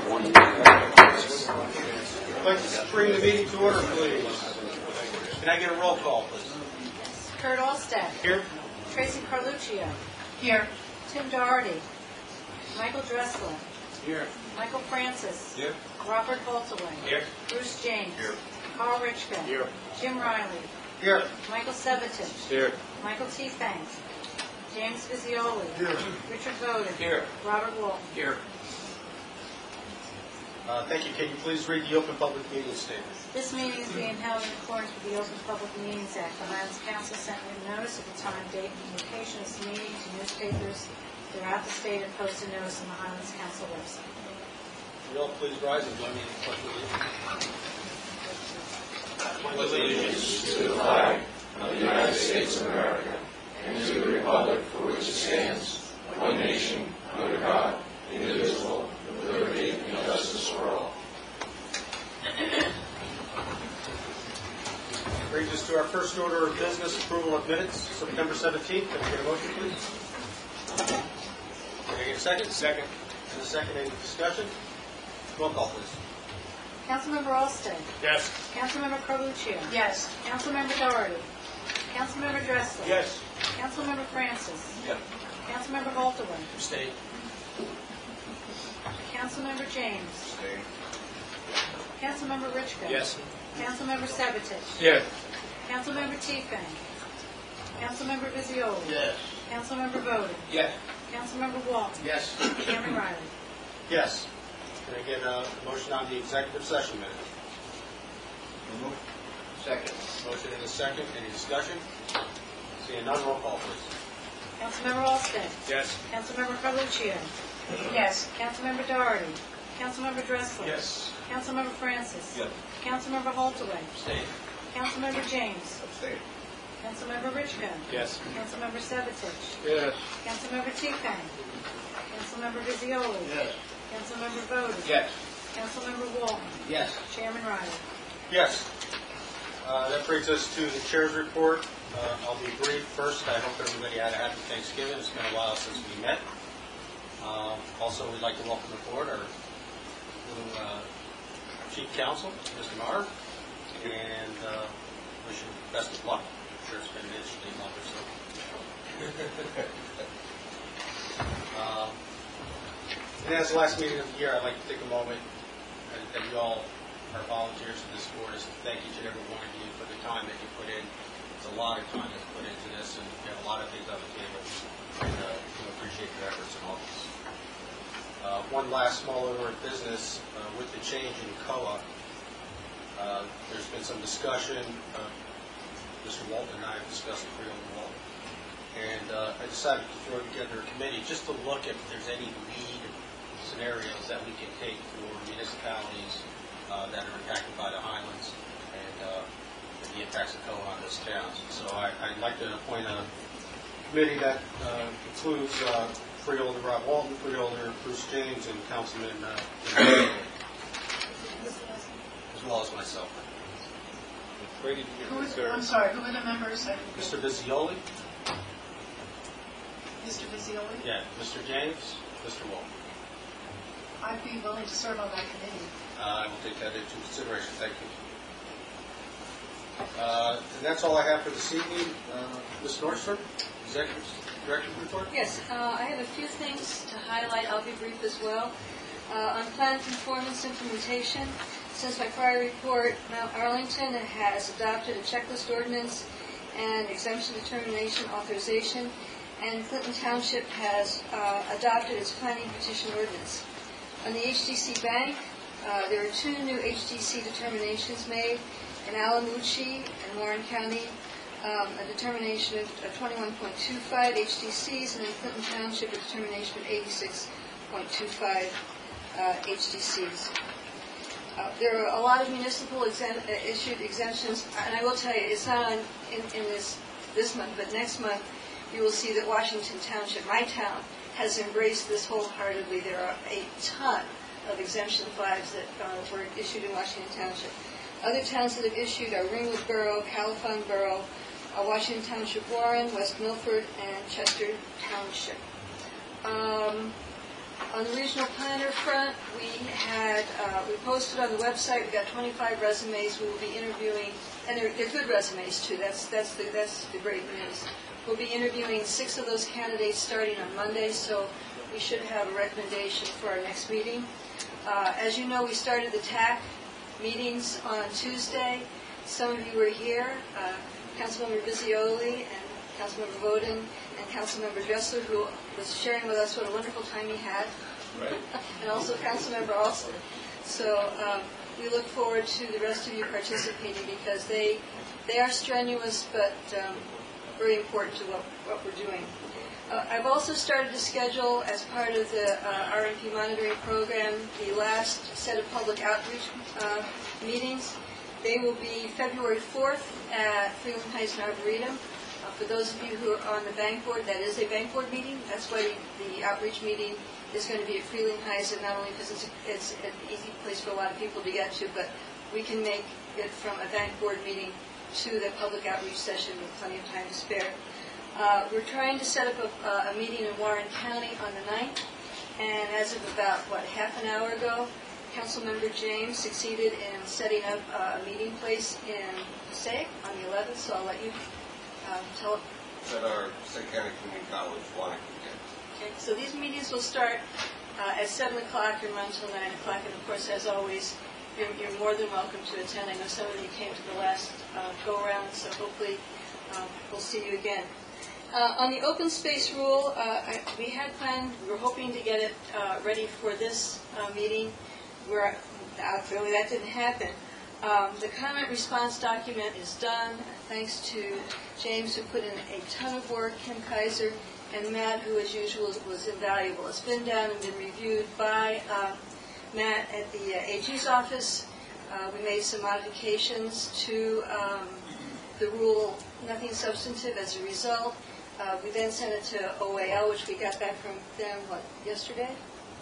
I'd like to bring the meeting to order, please. Can I get a roll call, please? Kurt Allstead. Here. Tracy Carluccio. Here. Tim Doherty. Michael Dressler. Here. Michael Francis. Here. Robert Holtaway. Here. Bruce James. Here. Carl Richka. Here. Jim Riley. Here. Michael Sevatich. Here. Michael Tiefang. James Visioli. Here. Richard Bowden. Here. Robert Walton. Here. Thank you. Can you please read the open public meeting statement? This meeting is being held in accordance with the Open Public Meetings Act. The Highlands Council sent written notice of the time, date, and location of this meeting to newspapers throughout the state and posted notice on the Highlands Council website. Will you all please rise and join me in the pledge of allegiance? Allegiance to the flag of the United States of America and to the republic for which it stands, one nation, under God, indivisible, with liberty and justice for all. Brings us to our first order of business, approval of minutes, September 17th. Can I get a motion, please? Can I get a second? Second. And a second, any discussion? Roll call, please. Councilmember Allstead. Yes. Councilmember Carluccio. Yes. Councilmember Doherty. Councilmember Dressler. Yes. Councilmember Francis. Yes. Councilmember Holtaway. Abstain. Councilmember James. Abstain. Councilmember Richka. Yes. Councilmember Sevatich. Yes. Councilmember Tiefang. Councilmember Visioli. Yes. Councilmember Bowden. Yes. Councilmember Walton. Yes. Chairman Riley. Yes. Can I get a motion on the executive session minutes? Second. Motion and a second. Any discussion? Seeing none, roll call, please. Councilmember Allstead. Yes. Councilmember Carluccio. Yes. Councilmember Doherty. Councilmember Dressler. Yes. Councilmember Francis. Yes. Councilmember Holtaway. Abstain. Councilmember James. Abstain. Councilmember Richka. Yes. Councilmember Sevatich. Yes. Councilmember Tiefang. Councilmember Visioli. Yes. Councilmember Bowden. Yes. Councilmember Walton. Yes. Chairman Riley. Yes. That brings us to the chair's report. I'll be brief. First, I hope everybody had a happy Thanksgiving. It's been a while since we met. Also, we'd like to welcome aboard our new Chief Counsel, Mr. Maher, and wish him best of luck. I'm sure it's been an interesting month or so. And as the last meeting of the year, I'd like to take a moment, and you all are volunteers in this board, is to thank each and every one of you for the time that you put in. It's a lot of time that's put into this, and you have a lot of things on the table, and we appreciate your efforts in all this. One last small order of business, with the change in COA, there's been some discussion. Mr. Walton and I have discussed the Freehold and Walton, and I decided to throw together a committee just to look if there's any lead scenarios that we can take for municipalities that are impacted by the Highlands and the impacts of COA on those towns. So I'd like to appoint a committee that includes Freeholder Rob Walton, Freeholder Bruce James, and Councilman as well as myself. I'm sorry, who are the members? Mr. Visioli? Mr. Visioli? Yeah, Mr. James, Mr. Walton. I'd be willing to serve on that committee. I will take that into consideration. Thank you. And that's all I have for this evening. Ms. Nordstrom, Executive Director's report? Yes, I have a few things to highlight. I'll be brief as well. On plan conformance implementation, since my prior report, Mount Arlington has adopted a checklist ordinance and exemption determination authorization, and Clinton Township has adopted its planning petition ordinance. On the HDC Bank, there are 2 new HDC determinations made in Alamucci and Warren County, a determination of 21.25 HDCs, and in Clinton Township, a determination of 86.25 HDCs. There are a lot of municipal issued exemptions, and I will tell you, it's not on in this month, but next month you will see that Washington Township, my town, has embraced this wholeheartedly. There are a ton of exemption flags that were issued in Washington Township. Other towns that have issued are Ringwood Borough, Califon Borough, Washington Township, Warren, West Milford, and Chester Township. On the regional planner front, we posted on the website, we got 25 resumes we will be interviewing, and they're good resumes too, that's the great news. We'll be interviewing 6 of those candidates starting on Monday, so we should have a recommendation for our next meeting. As you know, we started the TAC meetings on Tuesday. Some of you were here, Councilmember Visioli and Councilmember Voden and Councilmember Dressler, who was sharing with us what a wonderful time he had, Right. and also Councilmember Alston. So we look forward to the rest of you participating because they are strenuous but very important to what we're doing. I've also started to schedule, as part of the RMP monitoring program, the last set of public outreach meetings. They will be February 4th at Freeland Heights and Arboretum. For those of you who are on the bank board, that is a bank board meeting. That's why the outreach meeting is going to be at Freeling Heights, and not only because it's an easy place for a lot of people to get to, but we can make it from a bank board meeting to the public outreach session with plenty of time to spare. We're trying to set up a meeting in Warren County on the 9th, and as of about, half an hour ago, Councilmember James succeeded in setting up a meeting place in Passaic on the 11th, so I'll let you tell it. At our St. County Community College, Wanacue. Okay, so these meetings will start at 7 o'clock and run until 9 o'clock, and of course, as always, you're more than welcome to attend. I know some of you came to the last go-around, so hopefully we'll see you again. On the open space rule, we had planned, we were hoping to get it ready for this meeting. Clearly that didn't happen. The comment response document is done, thanks to James, who put in a ton of work, Kim Kaiser, and Matt, who as usual was invaluable. It's been done and been reviewed by Matt at the AG's office. We made some modifications to the rule, nothing substantive as a result. We then sent it to OAL, which we got back from them, yesterday?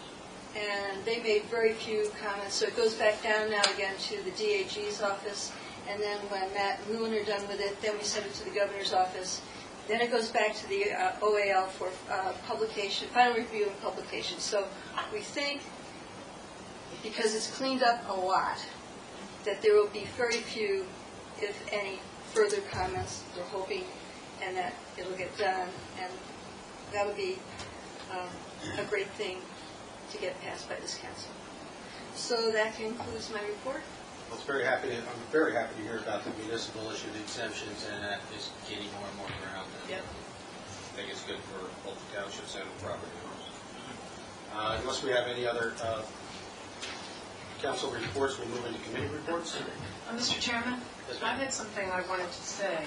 And they made very few comments, so it goes back down now again to the DAG's office, and then when Matt and Lewin are done with it, then we send it to the governor's office. Then it goes back to the OAL for publication, final review and publication. So we think, because it's cleaned up a lot, that there will be very few, if any, further comments, we're hoping, and that it'll get done, and that would be a great thing to get passed by this council. So that concludes my report. I'm very happy to hear about the municipal issued exemptions, and that is gaining more and more ground. Yep. I think it's good for both the townships and the property owners. Unless we have any other council reports, we move into committee reports. Mr. Chairman, Yes, I had something I wanted to say,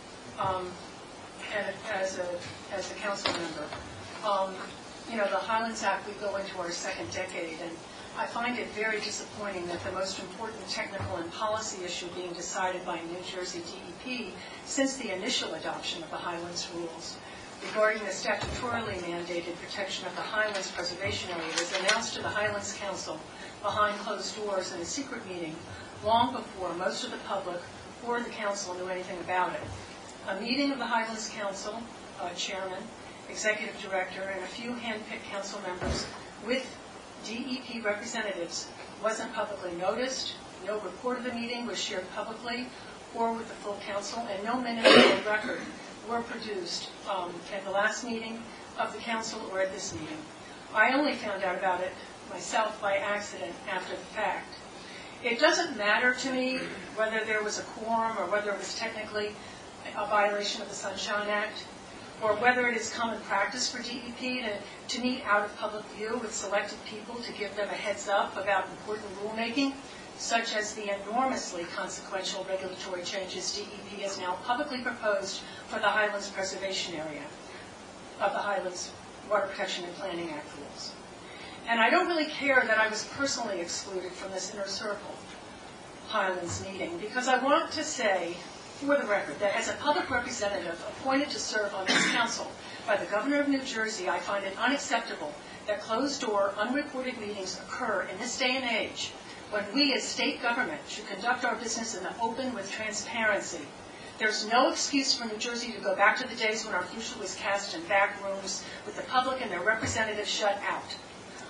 and as a council member. The Highlands Act, we go into our second decade, and I find it very disappointing that the most important technical and policy issue being decided by New Jersey DEP since the initial adoption of the Highlands rules regarding the statutorily mandated protection of the Highlands Preservation Area was announced to the Highlands Council behind closed doors in a secret meeting long before most of the public or the council knew anything about it. A meeting of the Highlands Council, chairman, executive director, and a few hand-picked council members with DEP representatives wasn't publicly noticed, no report of the meeting was shared publicly or with the full council, and no minutes or record were produced at the last meeting of the council or at this meeting. I only found out about it myself by accident after the fact. It doesn't matter to me whether there was a quorum or whether it was technically a violation of the Sunshine Act, or whether it is common practice for DEP to meet out of public view with selected people to give them a heads up about important rulemaking, such as the enormously consequential regulatory changes DEP has now publicly proposed for the Highlands Preservation Area of the Highlands Water Protection and Planning Act rules. And I don't really care that I was personally excluded from this inner circle Highlands meeting, because I want to say, for the record, that as a public representative appointed to serve on this council by the governor of New Jersey, I find it unacceptable that closed-door, unreported meetings occur in this day and age when we as state government should conduct our business in the open with transparency. There's no excuse for New Jersey to go back to the days when our future was cast in back rooms with the public and their representatives shut out.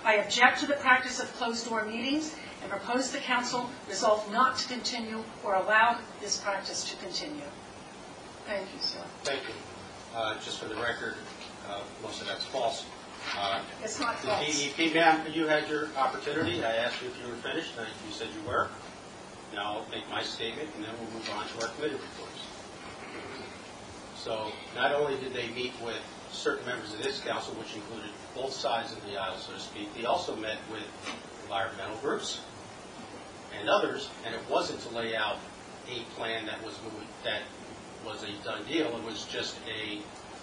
I object to the practice of closed-door meetings and propose the council resolve not to continue or allow this practice to continue. Thank you, sir. Thank you. Just for the record, most of that's false. It's not The false. DEP, ma'am, you had your opportunity. I asked you if you were finished, and you said you were. Now I'll make my statement, and then we'll move on to our committee reports. So not only did they meet with certain members of this council, which included both sides of the aisle, so to speak, they also met with environmental groups and others, and it wasn't to lay out a plan that was a done deal. It was just a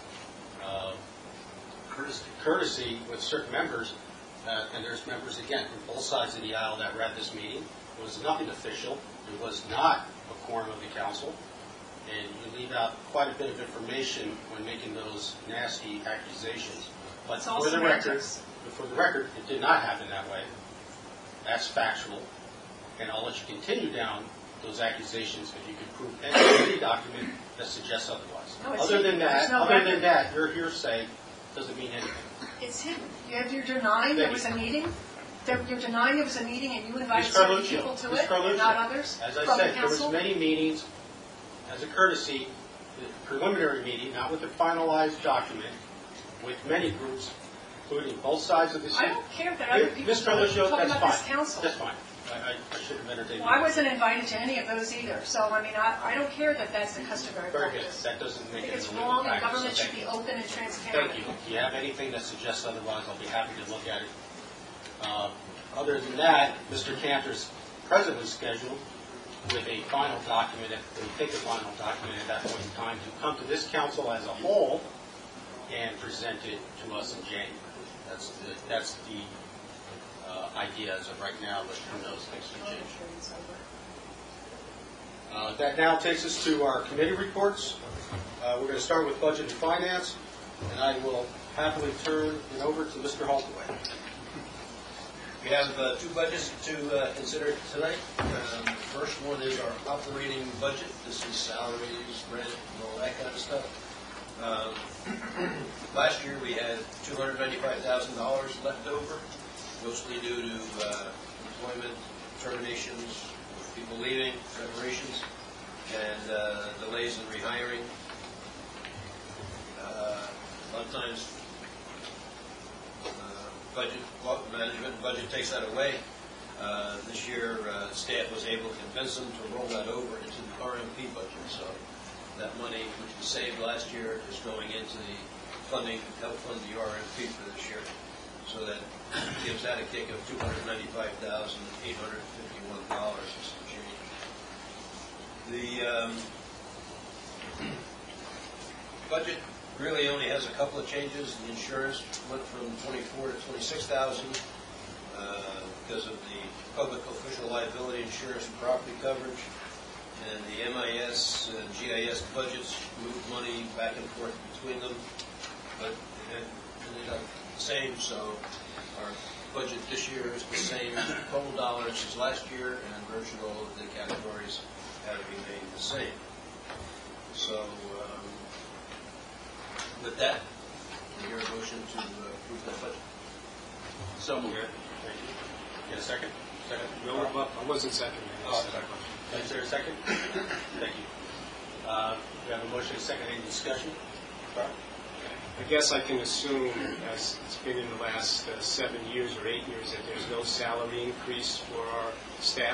courtesy with certain members, and there's members, again, from both sides of the aisle that were at this meeting. It was nothing official. It was not a quorum of the council. And you leave out quite a bit of information when making those nasty accusations. But It's all for the semantics. record, it did not happen that way. That's factual. And I'll let you continue down those accusations if you can prove any document that suggests otherwise. No, it's Other than hidden. There's that, no other record. than that, your hearsay doesn't mean anything. It's hidden. You're denying there was a meeting? You're denying there was a meeting and you invited Ms. certain Carluccio, people to Ms. it, Carluccio, and not others as I from the said, there was council? many meetings as a courtesy, the preliminary meeting, not with the finalized document, with many groups, including both sides of the I don't care that other people Ms. Carluccio, talking that's about this fine. council. That's fine. I should have entertained Well, I wasn't invited to any of those either, so I mean, I don't care that that's the customary Very good. practice. That doesn't I make think it it's a legal wrong and practice, government so should be thank you. open and transparent. Thank you. If you have anything that suggests otherwise, I'll be happy to look at it. Other than that, Mr. Cantor's presently scheduled with a final document, if we take a final document at that point in time, to come to this council as a whole and present it to us in January. That's the idea as of right now, but who knows, things can change. That now takes us to our committee reports. We're going to start with Budget and Finance, and I will happily turn it over to Mr. Haltaway. We have two budgets to consider tonight. The first one is our operating budget. This is salaries, rent, and all that kind of stuff. Last year, we had $295,000 left over, mostly due to employment terminations, people leaving, separations, and delays in rehiring. A lot of times, budget management and budget takes that away. This year, staff was able to convince them to roll that over into the RMP budget. So that money, which was saved last year, is going into the funding to help fund the RMP for this year. So that gives that a kick of $295,851 and some change. The budget really only has a couple of changes. The insurance went from $24,000 to $26,000 because of the public official liability insurance and property coverage. And the MIS and GIS budgets moved money back and forth between them, but it ended up the same. So our budget this year is the same total dollars as last year, and virtually all of the categories have remained the same. So with that, I hear a motion to approve that budget. So moved. Thank you. Get a second? Second? No, I wasn't second. Oh, sorry. Is there a second? Thank you. We have a motion, a second, any discussion? Carl? I guess I can assume, as it's been in the last 7 years or 8 years, that there's no salary increase for our staff.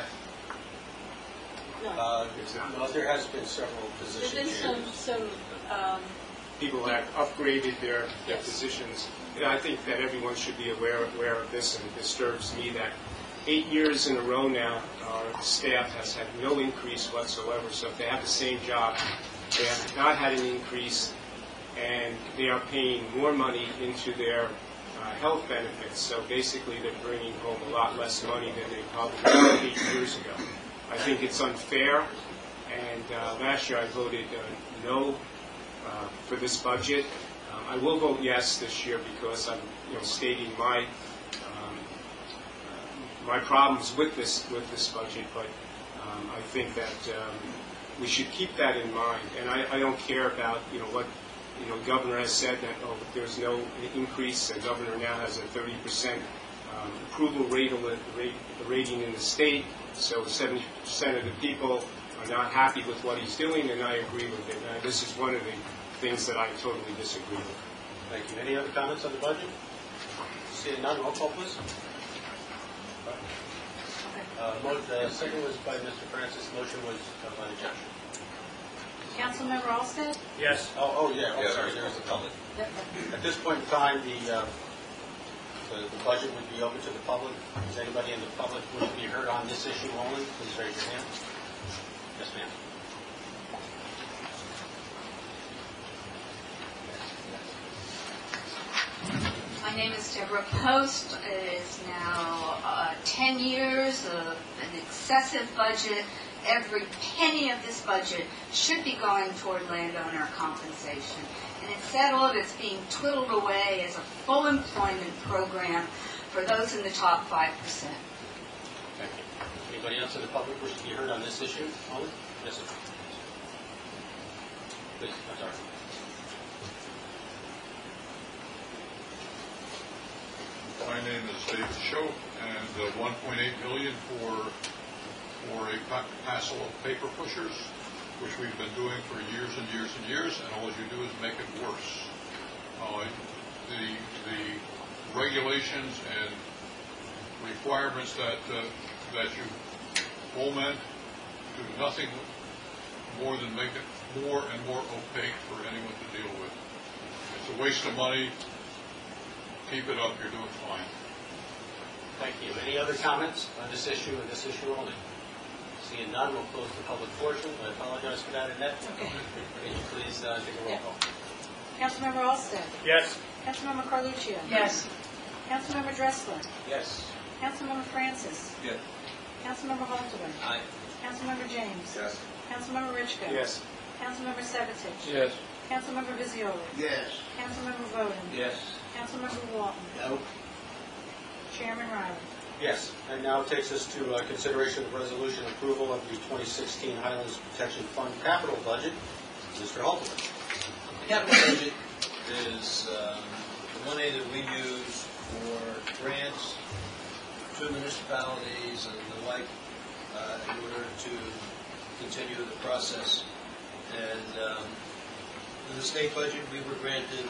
There's not. Well, there has been several position There's been changes. some People have upgraded their Yes. positions. And I think that everyone should be aware of this, and it disturbs me that 8 years in a row now, our staff has had no increase whatsoever. So if they have the same job, they have not had an increase, and they are paying more money into their health benefits. So basically, they're bringing home a lot less money than they probably did 8 years ago. I think it's unfair, and last year I voted no for this budget. I will vote yes this year because I'm stating my my problems with this budget, but I think that we should keep that in mind. And I don't care about what the governor has said, that there's no increase. The governor now has a 30% approval rating in the state, so 70% of the people are not happy with what he's doing, and I agree with it. This is one of the things that I totally disagree with. Thank you. Any other comments on the budget? Seeing none, roll call, please. Second was by Mr. Francis. Motion was by the judge. Councilmember Olsted? Yes. Sorry, there was a public. At this point in time, the budget would be open to the public. Is anybody in the public who would be heard on this issue only? Please raise your hand. Yes, ma'am. My name is Deborah Post. It is now 10 years of an excessive budget. Every penny of this budget should be going toward landowner compensation. And instead all of it's being twiddled away as a full employment program for those in the top 5%. Thank you. Anybody else in the public wish to be heard on this issue only? Yes, sir. Please, I'm sorry. My name is David Shope, and $1.8 million for a parcel of paper pushers, which we've been doing for years and years and years, and all you do is make it worse. The regulations and requirements that you foment do nothing more than make it more and more opaque for anyone to deal with. It's a waste of money. Keep it up. You're doing fine. Thank you. Any other comments on this issue and this issue only? Seeing none, we'll close the public portion. I apologize for that, Annette. Okay. Can you please take a roll call? Councilmember Olsted? Yes. Councilmember Carluccio? Yes. Councilmember Dressler? Yes. Councilmember Francis? Yes. Councilmember Halterman? Aye. Councilmember James? Yes. Councilmember Richko? Yes. Councilmember Sabatich? Yes. Councilmember Visioli? Yes. Councilmember Bowden? Yes. Councilmember Walton? No. Chairman Riley? Yes. And now it takes us to consideration of resolution approval of the 2016 Highlands Protection Fund capital budget. Mr. Halterman. The capital budget is the money that we use for grants to municipalities and the like in order to continue the process. And in the state budget, we were granted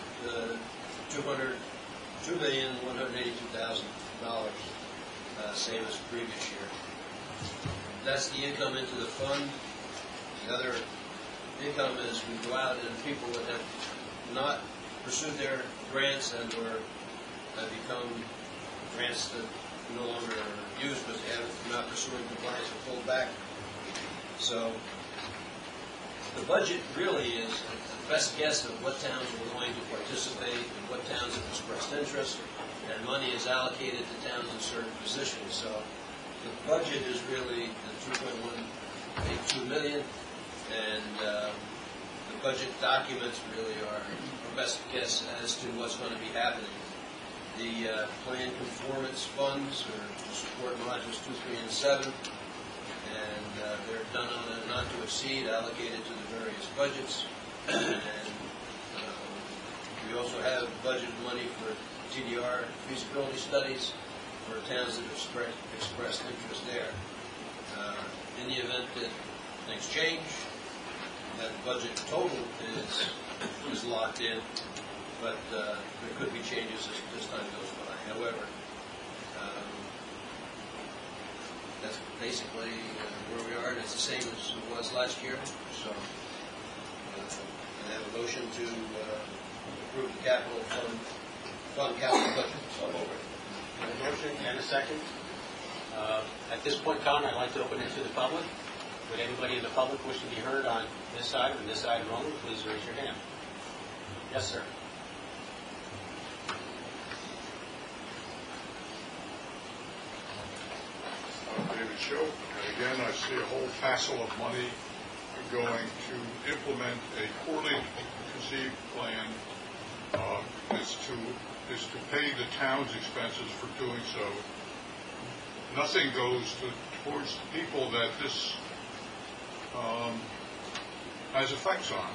$2,182,000, same as the previous year. That's the income into the fund. The other income is we go out and people that have not pursued their grants and or have become grants that no longer are used because they haven't not pursuing compliance or pulled back. So the budget really is the best guess of what towns are going to participate and what towns have expressed interest, and money is allocated to towns in certain positions. So the budget is really the $2.182 million, and the budget documents really are our best guess as to what's going to be happening. The plan conformance funds are to support modules 2, 3, and 7. And they're done on a not to exceed allocated to the various budgets. And we also have budgeted money for TDR feasibility studies for towns that have expressed interest there. In the event that things change, that budget total is locked in, but there could be changes as time goes by. However, that's basically where we are, and it's the same as it was last year. So I have a motion to approve the capital fund capital budget. So over. A motion and a second. At this point in time, I'd like to open it to the public. Would anybody in the public wish to be heard on this item and this item only? Please raise your hand. Yes, sir. David Shope, and again, I see a whole passel of money going to implement a poorly conceived plan is to pay the town's expenses for doing so. Nothing goes towards the people that this has effects on.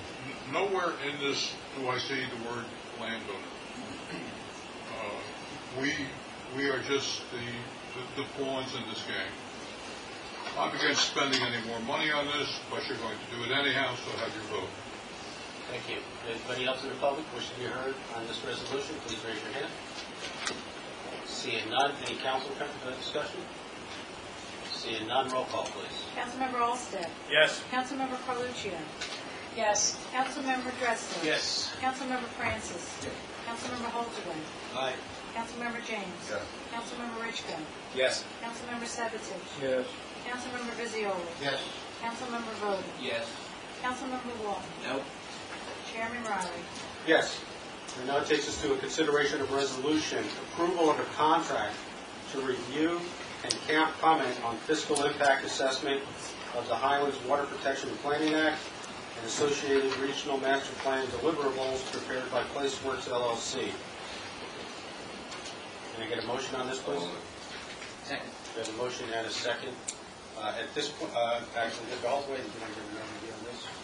Nowhere in this do I see the word landowner. we are just the pawns in this game. I'm against spending any more money on this, but you're going to do it anyhow, so have your vote. Thank you. Anybody else in the public wish to be heard on this resolution, please raise your hand. Seeing none, any council discussion? Seeing none, roll call, please. Councilmember Olsted. Yes. Councilmember Carluccio. Yes. Councilmember Dressler. Yes. Councilmember Francis. Councilmember Holtzman. Aye. Councilmember James. Yes. Councilmember Richko. Yes. Councilmember Sabatich. Yes. Councilmember Vizzioli. Yes. Councilmember Voda. Yes. Councilmember Walton. No. Chairman Riley. Yes. And now it takes us to a consideration of resolution, approval of a contract to review and comment on fiscal impact assessment of the Highlands Water Protection and Planning Act and associated regional master plan deliverables prepared by PlaceWorks LLC. Can I get a motion on this, please? Second. We have a motion and a second. At this point, actually, Mr. Holtzman, do you want to give an overview on this?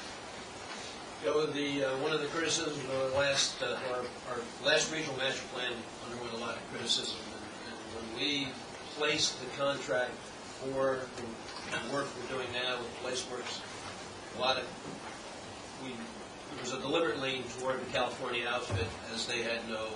One of the criticisms of our last regional master plan underwent a lot of criticism, and when we placed the contract for the work we're doing now with PlaceWorks, there was a deliberate lean toward the California outfit, as they had no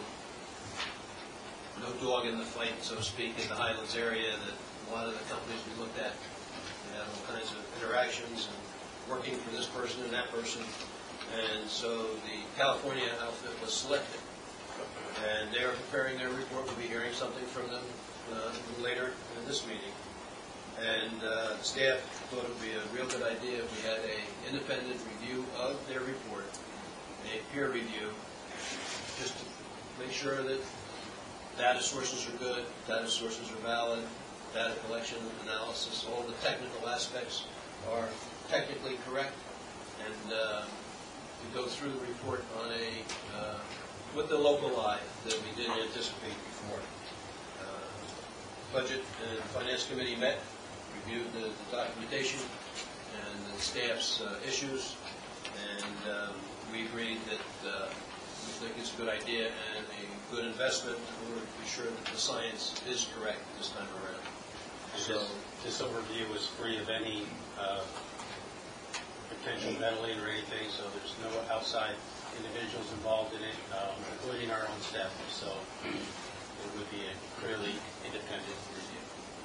dog in the fight, so to speak, in the Highlands area. That a lot of the companies we looked at had all kinds of interactions and working for this person and that person. And so the California outfit was selected. And they are preparing their report. We'll be hearing something from them a little later in this meeting. And staff thought it would be a real good idea if we had an independent review of their report, a peer review, just to make sure that data sources are good, data sources are valid, data collection, analysis, all the technical aspects are technically correct, and to go through the report on with the local eye that we didn't anticipate before. Budget and Finance Committee met, reviewed the documentation and the staff's issues, and we agreed that we think it's a good idea and a good investment in order to be sure that the science is correct this time around. So this overview was free of any potential meddling or anything, so there's no outside individuals involved in it, including our own staff. So it would be a clearly independent review.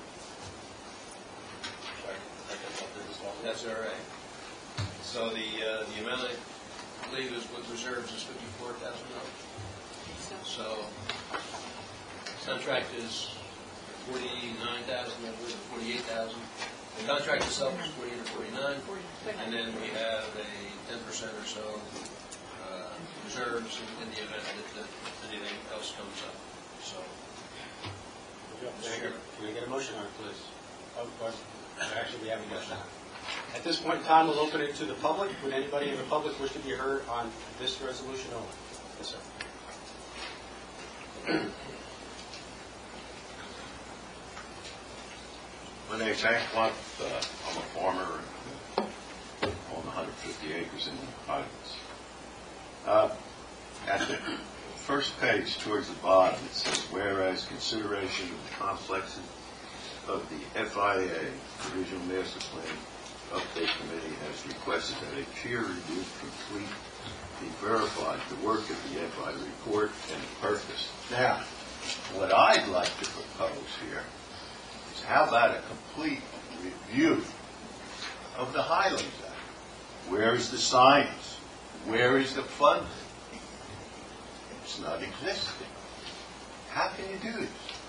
Sorry, that's all right. So the amount I believe is with reserves is $54,000. So contract is $49,000, I believe, $48,000. The contract itself is $48 or $49, and then we have a 10% or so reserves in the event that anything else comes up. So, Can we get a motion on it, please? Actually, we haven't got that. At this point in time, we'll open it to the public. Would anybody in the public wish to be heard on this resolution only? Yes, sir. My name's Hank Blunt. I'm a farmer and own 150 acres in Highlands. At the first page towards the bottom, it says, whereas consideration of the complexity of the FIA, the Regional Master Plan Update Committee, has requested that a peer review be verified the work of the FI report and purpose. Now, what I'd like to propose here is how about a complete review of the Highlands Act? Where is the science? Where is the funding? It's not existing. How can you do this?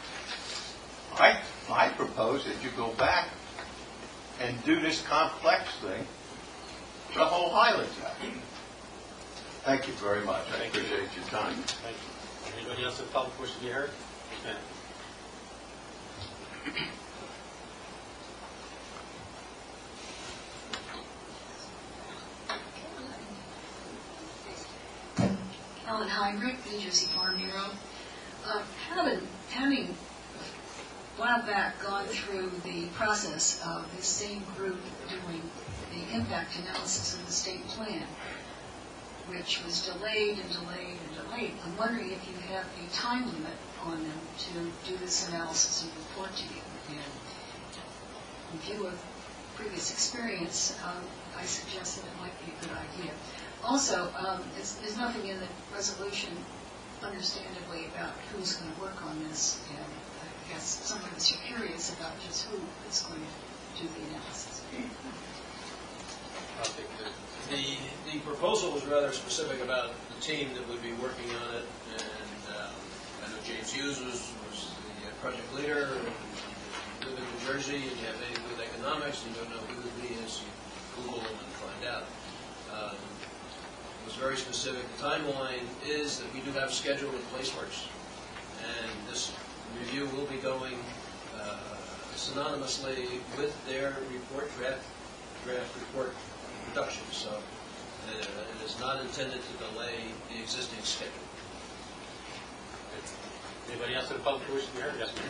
I propose that you go back and do this complex thing, the whole Highlands Act. Thank you very much. I appreciate your time. Thank you. Anybody else in the public wish to be heard? Ellen Heinrich, New Jersey Farm Bureau. Having a while back gone through the process of this same group doing the impact analysis of the state plan, which was delayed and delayed and delayed, I'm wondering if you have a time limit on them to do this analysis and report to you. And in view of previous experience, I suggest that it might be a good idea. Also, there's nothing in the resolution, understandably, about who's going to work on this, and I guess some of us are curious about just who is going to do the analysis. The proposal was rather specific about the team that would be working on it, and I know James Hughes was the project leader. You live in New Jersey and you have anything with economics, and you don't know who he is, you Google him and find out. It was very specific. The timeline is that we do have a schedule with PlaceWorks, and this review will be going synonymously with their report, draft report production. So it is not intended to delay the existing schedule. Anybody else in the public who wishes to be heard? Yes, ma'am.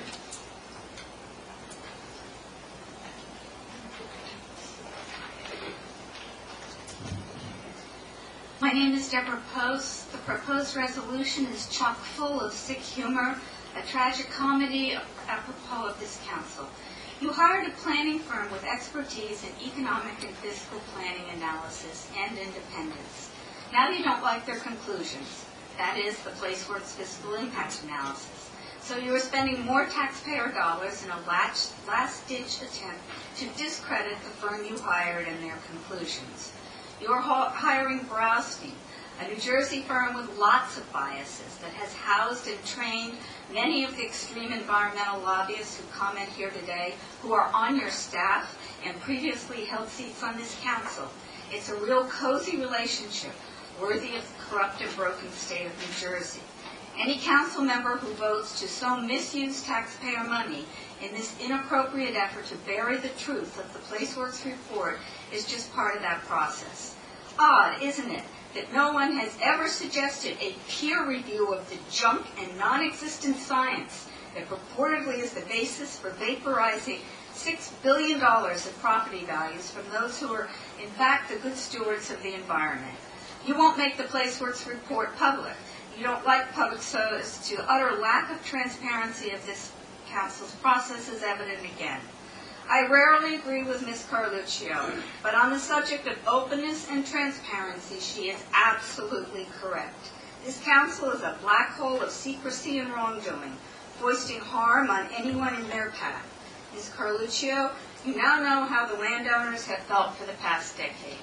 My name is Deborah Post. The proposed resolution is chock full of sick humor, a tragic comedy apropos of this council. You hired a planning firm with expertise in economic and fiscal planning analysis and independence. Now you don't like their conclusions. That is the PlaceWorks fiscal impact analysis. So you are spending more taxpayer dollars in a last-ditch attempt to discredit the firm you hired and their conclusions. You are hiring Browstein, a New Jersey firm with lots of biases that has housed and trained many of the extreme environmental lobbyists who comment here today, who are on your staff and previously held seats on this council. It's a real cozy relationship, worthy of the corrupt and broken state of New Jersey. Any council member who votes to so misuse taxpayer money in this inappropriate effort to bury the truth of the PlaceWorks report is just part of that process. Odd, isn't it, that no one has ever suggested a peer review of the junk and non-existent science that purportedly is the basis for vaporizing $6 billion of property values from those who are, in fact, the good stewards of the environment. You won't make the PlaceWorks report public. You don't like public service. To utter lack of transparency of this council's process is evident again. I rarely agree with Ms. Carluccio, but on the subject of openness and transparency, she is absolutely correct. This council is a black hole of secrecy and wrongdoing, foisting harm on anyone in their path. Ms. Carluccio, you now know how the landowners have felt for the past decade.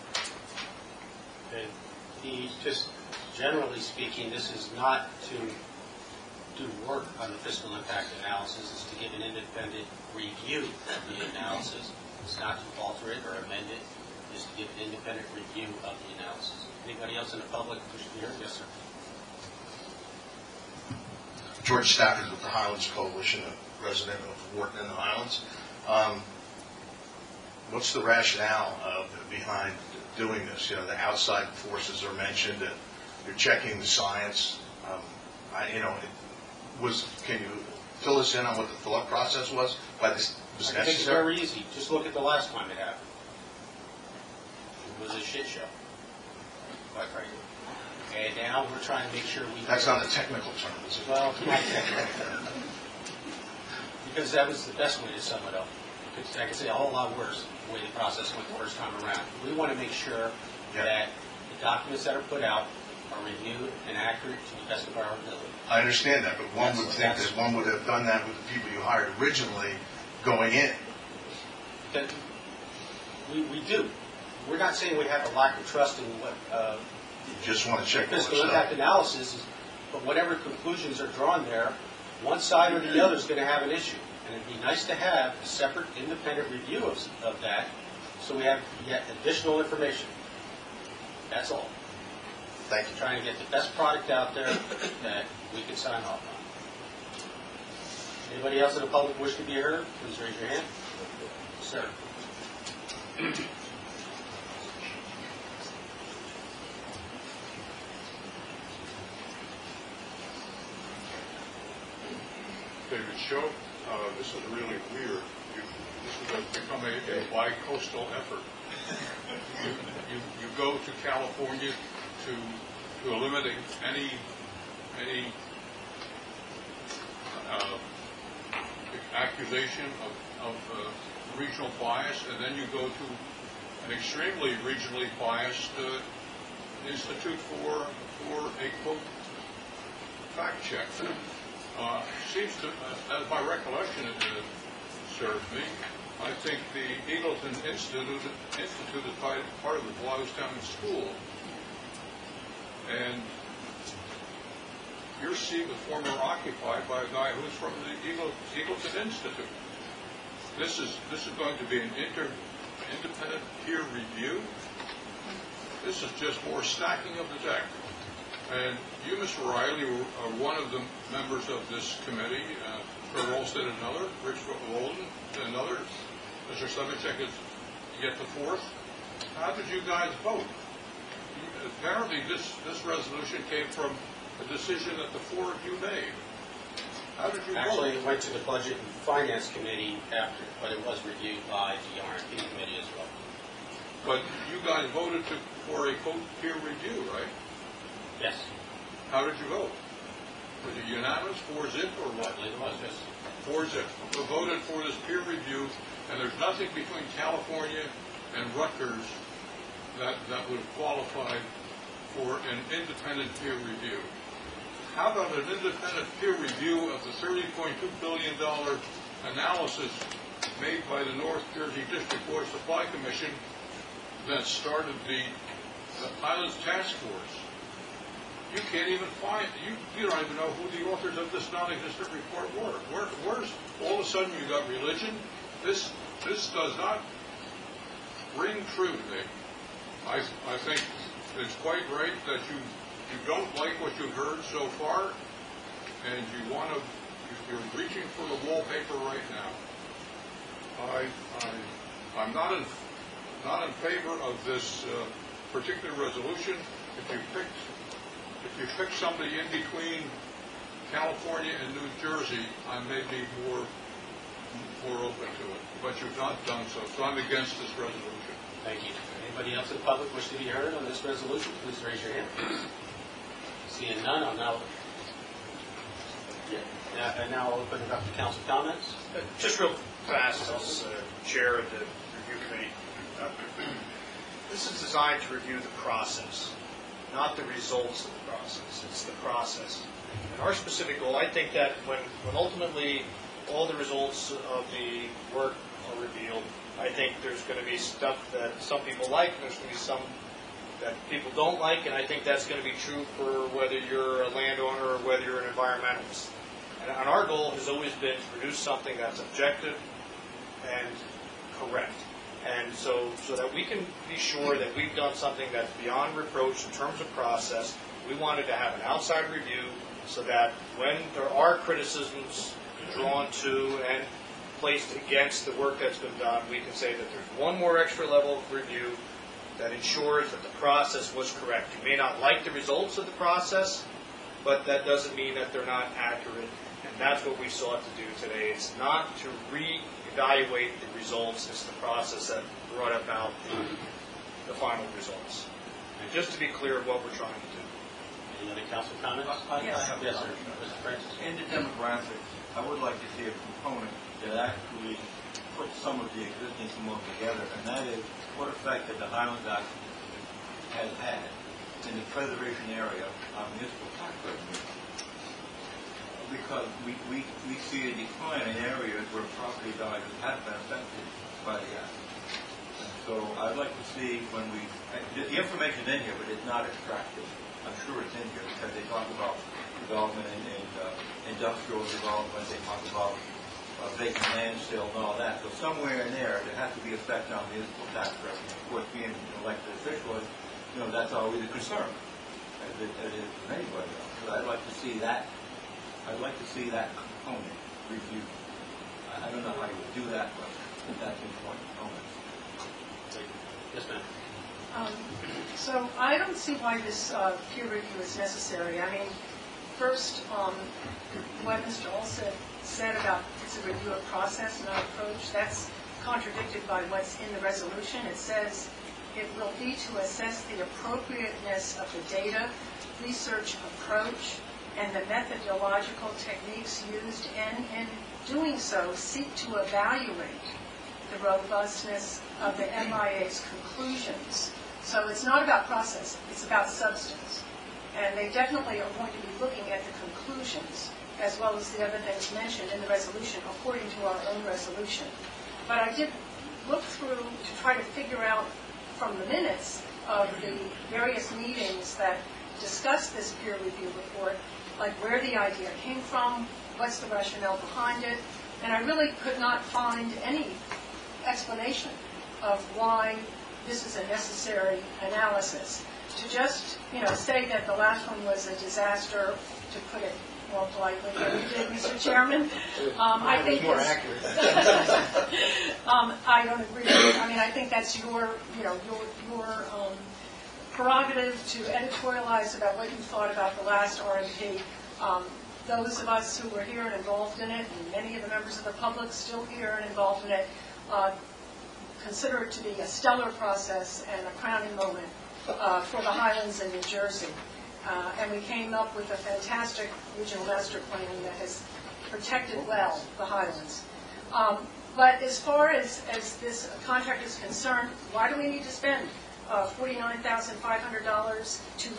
Just generally speaking, this is not to do work on the fiscal impact analysis. It's to give an independent review of the analysis. It's not to alter it or amend it. It's to give an independent review of the analysis. Anybody else in the public who should be heard? Yes, sir. George Stafford with the Highlands Coalition, a resident of Wharton in the Highlands. What's the rationale behind doing this? You know, the outside forces are mentioned, and you're checking the science. Can you fill us in on what the thought process was? Why this was necessary? I think it's very easy. Just look at the last time it happened. It was a shit show, quite frankly. And now we're trying to make sure we... That's not a technical term, is it? Well, not technical. Because that was the best way to sum it up. I could say a whole lot worse the way the process went the first time around. We want to make sure that the documents that are put out are reviewed and accurate to the best of our ability. I understand that, but one would think that one would have done that with the people you hired originally going in. That we do. We're not saying we have a lack of trust in what you just want to check fiscal impact analysis is, but whatever conclusions are drawn there, one side or the other is going to have an issue. And it'd be nice to have a separate independent review of that so we have yet additional information. That's all. Thank you. Trying to get the best product out there that we can sign off on. Anybody else in the public wish to be heard? Please raise your hand. Sir. David Show, this is really weird. This has become a bi-coastal effort. You go to California to eliminate any accusation of regional bias, and then you go to an extremely regionally biased institute for a quote fact check. Seems to, as my recollection serves me, I think the Eagleton Institute is part of the Blairstown School, and your seat was formerly occupied by a guy who's from the Eagleton Institute. This is going to be an independent peer review. This is just more stacking of the deck. And you, Mr. Riley, are one of the members of this committee. Kurt Olsted, another. Rich Walden, another. Mr. Slavicek is yet the fourth. How did you guys vote? Apparently, this resolution came from a decision that the four of you made. How did you vote? Actually, it went to the Budget and Finance Committee after, but it was reviewed by the RMP Committee as well. But you guys voted for a quote peer review, right? Yes. How did you vote? Was it unanimous, 4-0, or what? It was just 4-0. We voted for this peer review, and there's nothing between California and Rutgers that would have qualified for an independent peer review. How about an independent peer review of the $30.2 billion analysis made by the North Jersey District Water Supply Commission that started the Highlands Task Force? You can't even find, you don't even know who the authors of this non-existent report were. Where's, all of a sudden you got religion? This does not ring true to me. I think it's quite right that you don't like what you've heard so far, and you're reaching for the wallpaper right now. I'm not in favor of this particular resolution. If you pick somebody in between California and New Jersey, I may be more open to it. But you've not done so. So I'm against this resolution. Thank you. Anybody else in the public wish to be heard on this resolution? Please raise your hand. Seeing none, I'll now open it up to council comments. Just real fast, as chair of the review committee. This is designed to review the process, not the results of the process. It's the process. And our specific goal, I think that when ultimately all the results of the work are revealed, I think there's going to be stuff that some people like, and there's going to be some that people don't like, and I think that's going to be true for whether you're a landowner or whether you're an environmentalist. And our goal has always been to produce something that's objective and correct. And so that we can be sure that we've done something that's beyond reproach in terms of process, we wanted to have an outside review so that when there are criticisms drawn to and placed against the work that's been done, we can say that there's one more extra level of review that ensures that the process was correct. You may not like the results of the process, but that doesn't mean that they're not accurate. And that's what we sought to do today. It's not to reevaluate the results. It's the process that brought about the final results. And just to be clear of what we're trying to do. Any other council comments? Yes. Yes, sir. Mr. Francis. In the demographics, I would like to see a component that actually puts some of the existing components together, and that is what effect that the Highlands Act has had in the preservation area of municipal tax revenue. Because we see a decline in areas where property values have been affected by the act. And so I'd like to see when the information in here, but it's not extracted. I'm sure it's in here because they talk about development and industrial development. They talk about vacant land sale and all that. So somewhere in there has to be effect on municipal tax revenue. Of course, being an elected official, that's always a concern, as it is for anybody else. But I'd like to see that. I'd like to see that component reviewed. I don't know how you would do that, but that's an important component. Yes, ma'am. So I don't see why this peer review is necessary. I mean, first, what Mr. Olsted said about it's a review of process, not approach, that's contradicted by what's in the resolution. It says it will be to assess the appropriateness of the data, research approach, and the methodological techniques used, and in doing so, seek to evaluate the robustness of the MIA's conclusions. So it's not about process, it's about substance. And they definitely are going to be looking at the conclusions as well as the other things mentioned in the resolution according to our own resolution. But I did look through to try to figure out from the minutes of the various meetings that discussed this peer review report, like where the idea came from, what's the rationale behind it, and I really could not find any explanation of why this is a necessary analysis. To just, say that the last one was a disaster, to put it more politely than you did, Mr. Chairman, I think more accurate. I don't agree with it. I mean, I think that's your prerogative to editorialize about what you thought about the last RMP. Those of us who were here and involved in it, and many of the members of the public still here and involved in it, consider it to be a stellar process and a crowning moment for the Highlands in New Jersey. And we came up with a fantastic regional master plan that has protected well the Highlands. But as far as this contract is concerned, why do we need to spend $49,500 to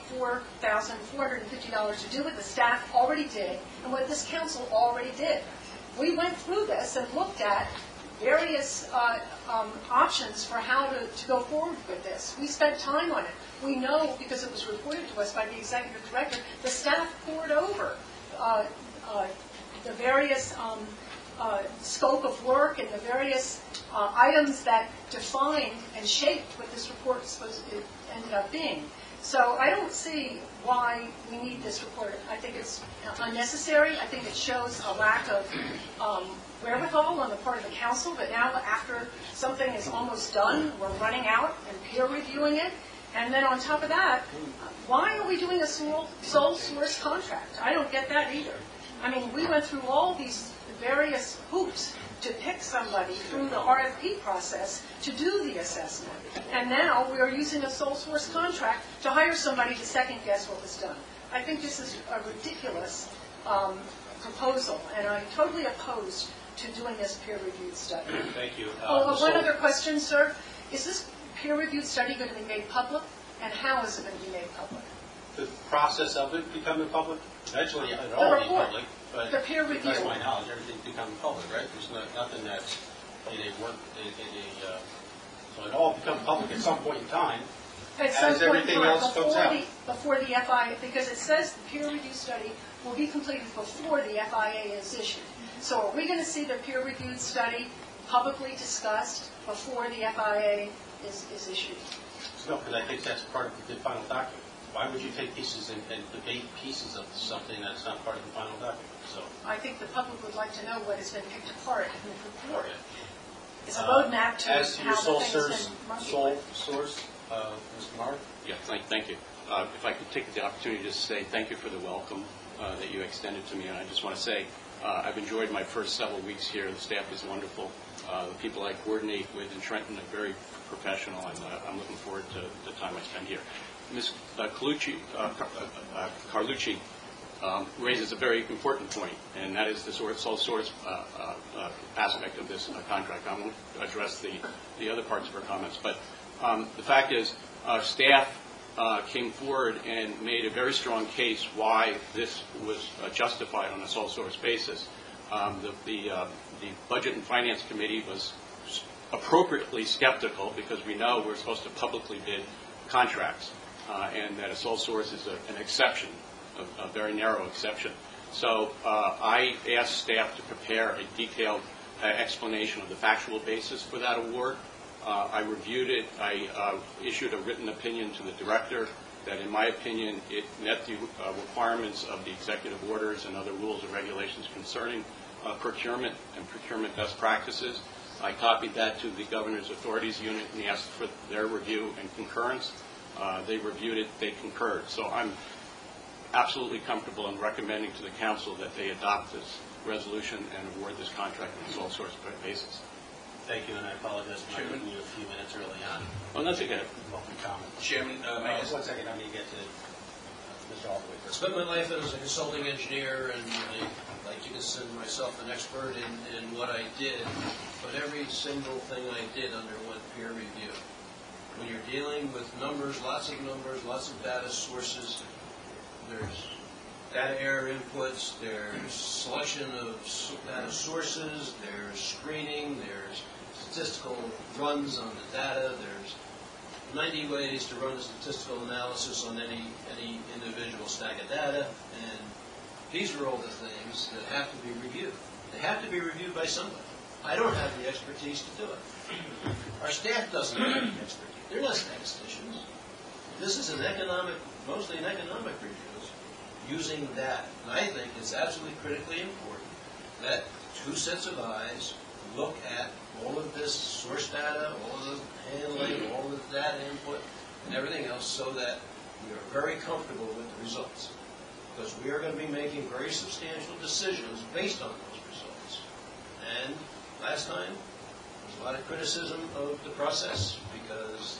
$54,450 to do what the staff already did and what this council already did? We went through this and looked at various options for how to go forward with this. We spent time on it. We know, because it was reported to us by the executive director, the staff poured over the various scope of work and the various items that defined and shaped what this report ended up being. So I don't see why we need this report. I think it's unnecessary. I think it shows a lack of wherewithal on the part of the council, but now after something is almost done, we're running out and peer reviewing it. And then on top of that, why are we doing a sole source contract? I don't get that either. I mean, we went through all these various hoops to pick somebody through the RFP process to do the assessment. And now we are using a sole source contract to hire somebody to second guess what was done. I think this is a ridiculous proposal, and I'm totally opposed to doing this peer-reviewed study. Thank you. One other question, sir. Is this peer-reviewed study going to be made public, and how is it going to be made public? The process of it becoming public, eventually it'll all be public, but the peer review. that's my knowledge, everything's becoming public, right? There's nothing that's so it all becomes public at some point in time, as everything else comes out. Before the FIA, because it says the peer review study will be completed before the FIA is issued. So are we going to see the peer-reviewed study publicly discussed before the FIA is issued? No, because I think that's part of the final document. Why would you take pieces and debate pieces of something that's not part of the final document? So I think the public would like to know what has been picked apart in the report. It's a roadmap to as to your how sole the things source, Mr. Mark? Yeah, thank you. If I could take the opportunity to say thank you for the welcome that you extended to me, and I just want to say I've enjoyed my first several weeks here. The staff is wonderful. The people I coordinate with in Trenton are very professional, and I'm looking forward to the time I spend here. Ms. Carlucci raises a very important point, and that is the sole source aspect of this contract. I won't address the other parts of her comments, but the fact is staff came forward and made a very strong case why this was justified on a sole source basis. The Budget and Finance Committee was appropriately skeptical because we know we're supposed to publicly bid contracts and that a sole source is an exception, a very narrow exception. So I asked staff to prepare a detailed explanation of the factual basis for that award. I reviewed it. I issued a written opinion to the director that, in my opinion, it met the requirements of the executive orders and other rules and regulations concerning procurement and procurement best practices. I copied that to the Governor's Authorities Unit and asked for their review and concurrence. They reviewed it. They concurred. So I'm absolutely comfortable in recommending to the Council that they adopt this resolution and award this contract on a sole source basis. Thank you, and I apologize for not giving you a few minutes early on. Oh, that's okay. Open comment. Chairman, Just 1 second, I'm going to get to Mr. Holloway first. Spent my life as a consulting engineer, and I like to consider myself an expert in what I did, but every single thing I did underwent peer review. When you're dealing with numbers, lots of data sources, there's data error inputs, there's selection of data sources, there's screening, there's statistical runs on the data, there's 90 ways to run a statistical analysis on any individual stack of data, and these are all the things that have to be reviewed. They have to be reviewed by somebody. I don't have the expertise to do it. Our staff doesn't have the expertise. They're not statisticians. This is mostly an economic review using that. And I think it's absolutely critically important that two sets of eyes look at all of this source data, all of the handling, all of the data input, and everything else, so that we are very comfortable with the results. Because we are going to be making very substantial decisions based on those results. And last time, there was a lot of criticism of the process, because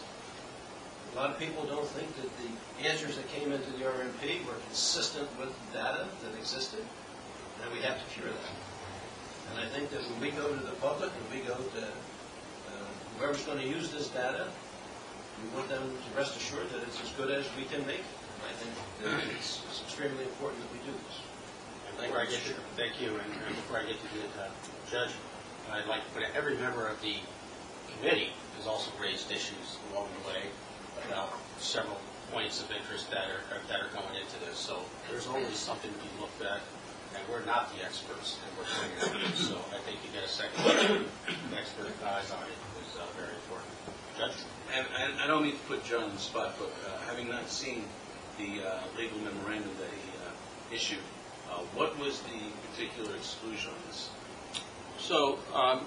a lot of people don't think that the answers that came into the RMP were consistent with the data that existed, and we have to cure that. And I think that when we go to the public and we go to whoever's going to use this data, we want them to rest assured that it's as good as we can make it. And I think that it's extremely important that we do this. Thank you. And before I get to the judge, I'd like to put it, every member of the committee has also raised issues along the way about several points of interest that are going into this. So there's always something to be looked at. And we're not the experts, and we're doing it. So I think you get a second expert eyes on it is very important. Judge? And I don't mean to put Joe on the spot, but having not seen the legal memorandum that he issued, what was the particular exclusion on this? So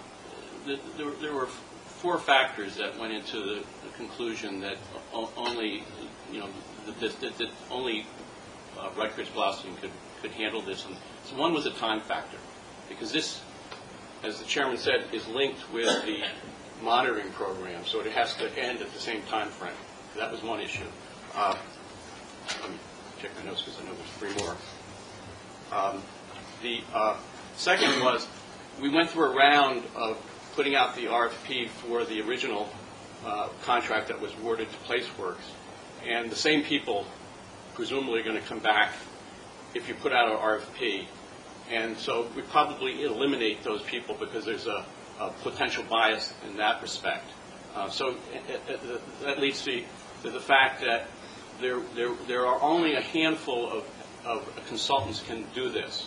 there were four factors that went into the conclusion that only, that only Rutgers Blaustein could handle this. And so one was a time factor, because this, as the chairman said, is linked with the monitoring program, so it has to end at the same time frame. That was one issue. Let me check my notes because I know there's three more. The second was we went through a round of putting out the RFP for the original contract that was awarded to PlaceWorks, and the same people presumably are going to come back if you put out an RFP. And so we probably eliminate those people because there's a potential bias in that respect. So that leads to the fact that there are only a handful of consultants can do this.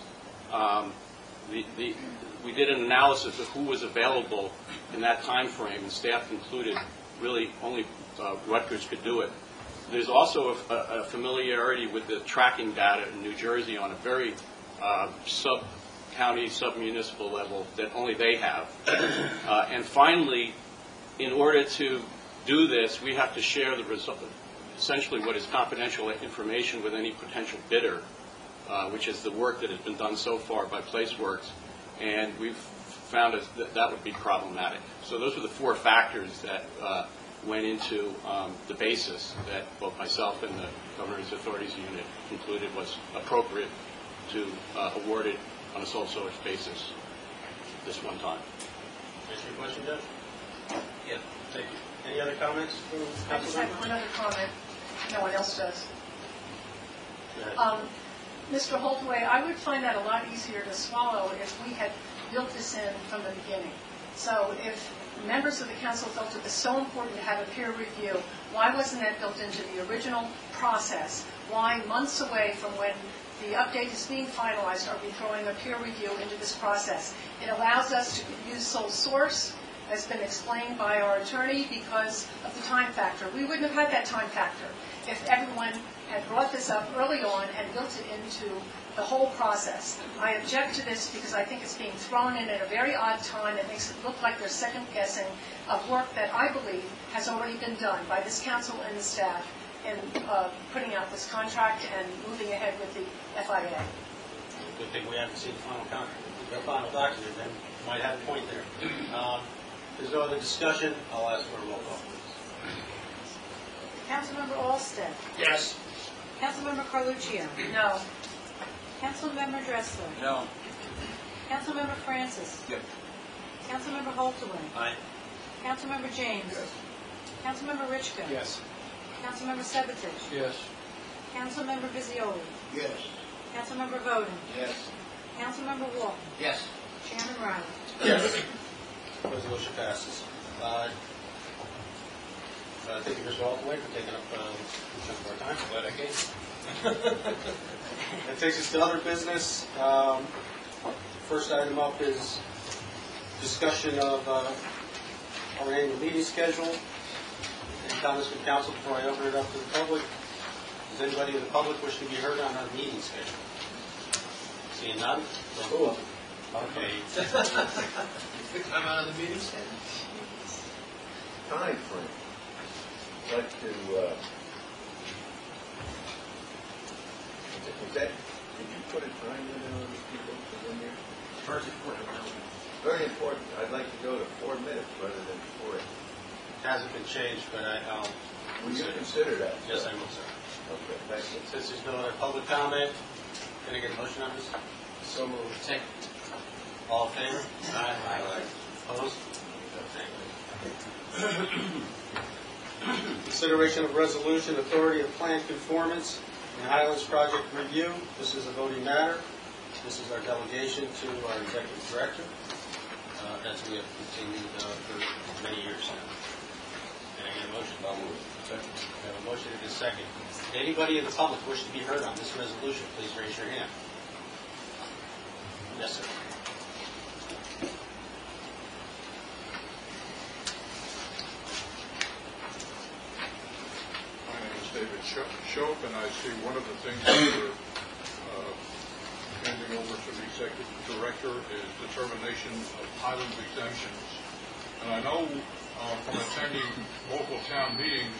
We did an analysis of who was available in that time frame, and staff concluded really only Rutgers could do it. There's also a familiarity with the tracking data in New Jersey on a very sub-county, sub-municipal level that only they have. And finally, in order to do this, we have to share the result, essentially what is confidential information with any potential bidder, which is the work that has been done so far by PlaceWorks, and we've found that would be problematic. So those were the four factors that went into the basis that both myself and the Governor's Authorities Unit concluded was appropriate to award it on a sole source basis this one time. Answer your question, Judge? Yeah, thank you. Any other comments from I just have one other comment. No one else does. Mr. Holtway, I would find that a lot easier to swallow if we had built this in from the beginning. So if members of the council felt it was so important to have a peer review, why wasn't that built into the original process? Why, months away from when the update is being finalized, are we throwing a peer review into this process? It allows us to use sole source, as been explained by our attorney, because of the time factor. We wouldn't have had that time factor if everyone had brought this up early on and built it into the whole process. I object to this because I think it's being thrown in at a very odd time. It makes it look like they're second-guessing of work that I believe has already been done by this council and the staff in putting out this contract and moving ahead with the FIA. Good thing we haven't seen the final contract. If the final document, then you might have a point there. If there's no other discussion, I'll ask for a roll call, please. Councilmember Alston. Yes. Councilmember Carluccio. No. Councilmember Dressler. No. Councilmember Francis. Yep. Councilmember Holtaway. Aye. Councilmember James. Yes. Councilmember Richka. Yes. Councilmember Sabatich. Yes. Councilmember Visioli. Yes. Councilmember Bowden. Yes. Councilmember Walton. Yes. Chairman Riley. Yes. Resolution passes. Thank you, Mr. Waltaway, for taking up a chunk of our time. Glad I came. That takes us to other business. First item up is discussion of our annual meeting schedule. Any comments from council before I open it up to the public? Does anybody in the public wish to be heard on our meeting schedule? Seeing none? Okay. I'm out of the meeting schedule. Time frame. I'd like to, did you put a time limit on the people in there? First important. Very important. I'd like to go to 4 minutes rather than 4. It hasn't been changed, but I'll Will you consider that? Yes, I will, sir. Okay, thank you. Since there's no other public comment, can I get a motion on this? So moved. Second. All in favor? Aye. Opposed? Consideration of resolution, authority of plan conformance and Highlands project review. This is a voting matter. This is our delegation to our executive director, as we have continued for many years now. Can I get a motion? I'll move. We have a motion and a second. Anybody in the public wish to be heard on this resolution, please raise your hand. Yes, sir. My name is David Shope, and I see one of the things that we're handing over to the executive director is determination of Highlands exemptions. And I know from attending local town meetings,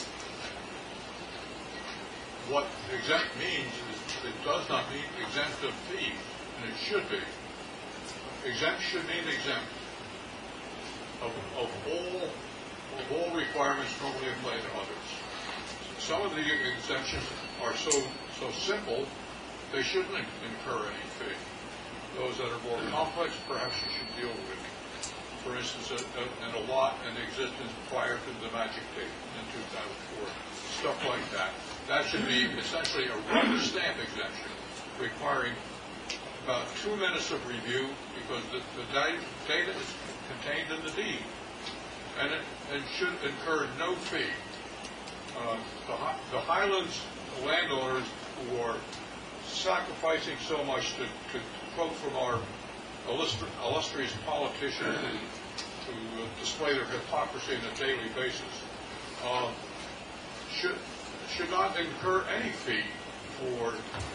what exempt means is it does not mean exempt of fee, and it should be. Exempt should mean exempt of all requirements normally applied to others. Some of the exemptions are so simple, they shouldn't incur any fee. Those that are more complex, perhaps you should deal with. For instance, a lot in existence prior to the magic date in 2004, stuff like that. That should be essentially a rubber stamp exemption, requiring about 2 minutes of review because the data is contained in the deed, and it should incur no fee. The Highlands landowners who are sacrificing so much to quote from our illustrious politicians who display their hypocrisy on a daily basis, should not incur any fee for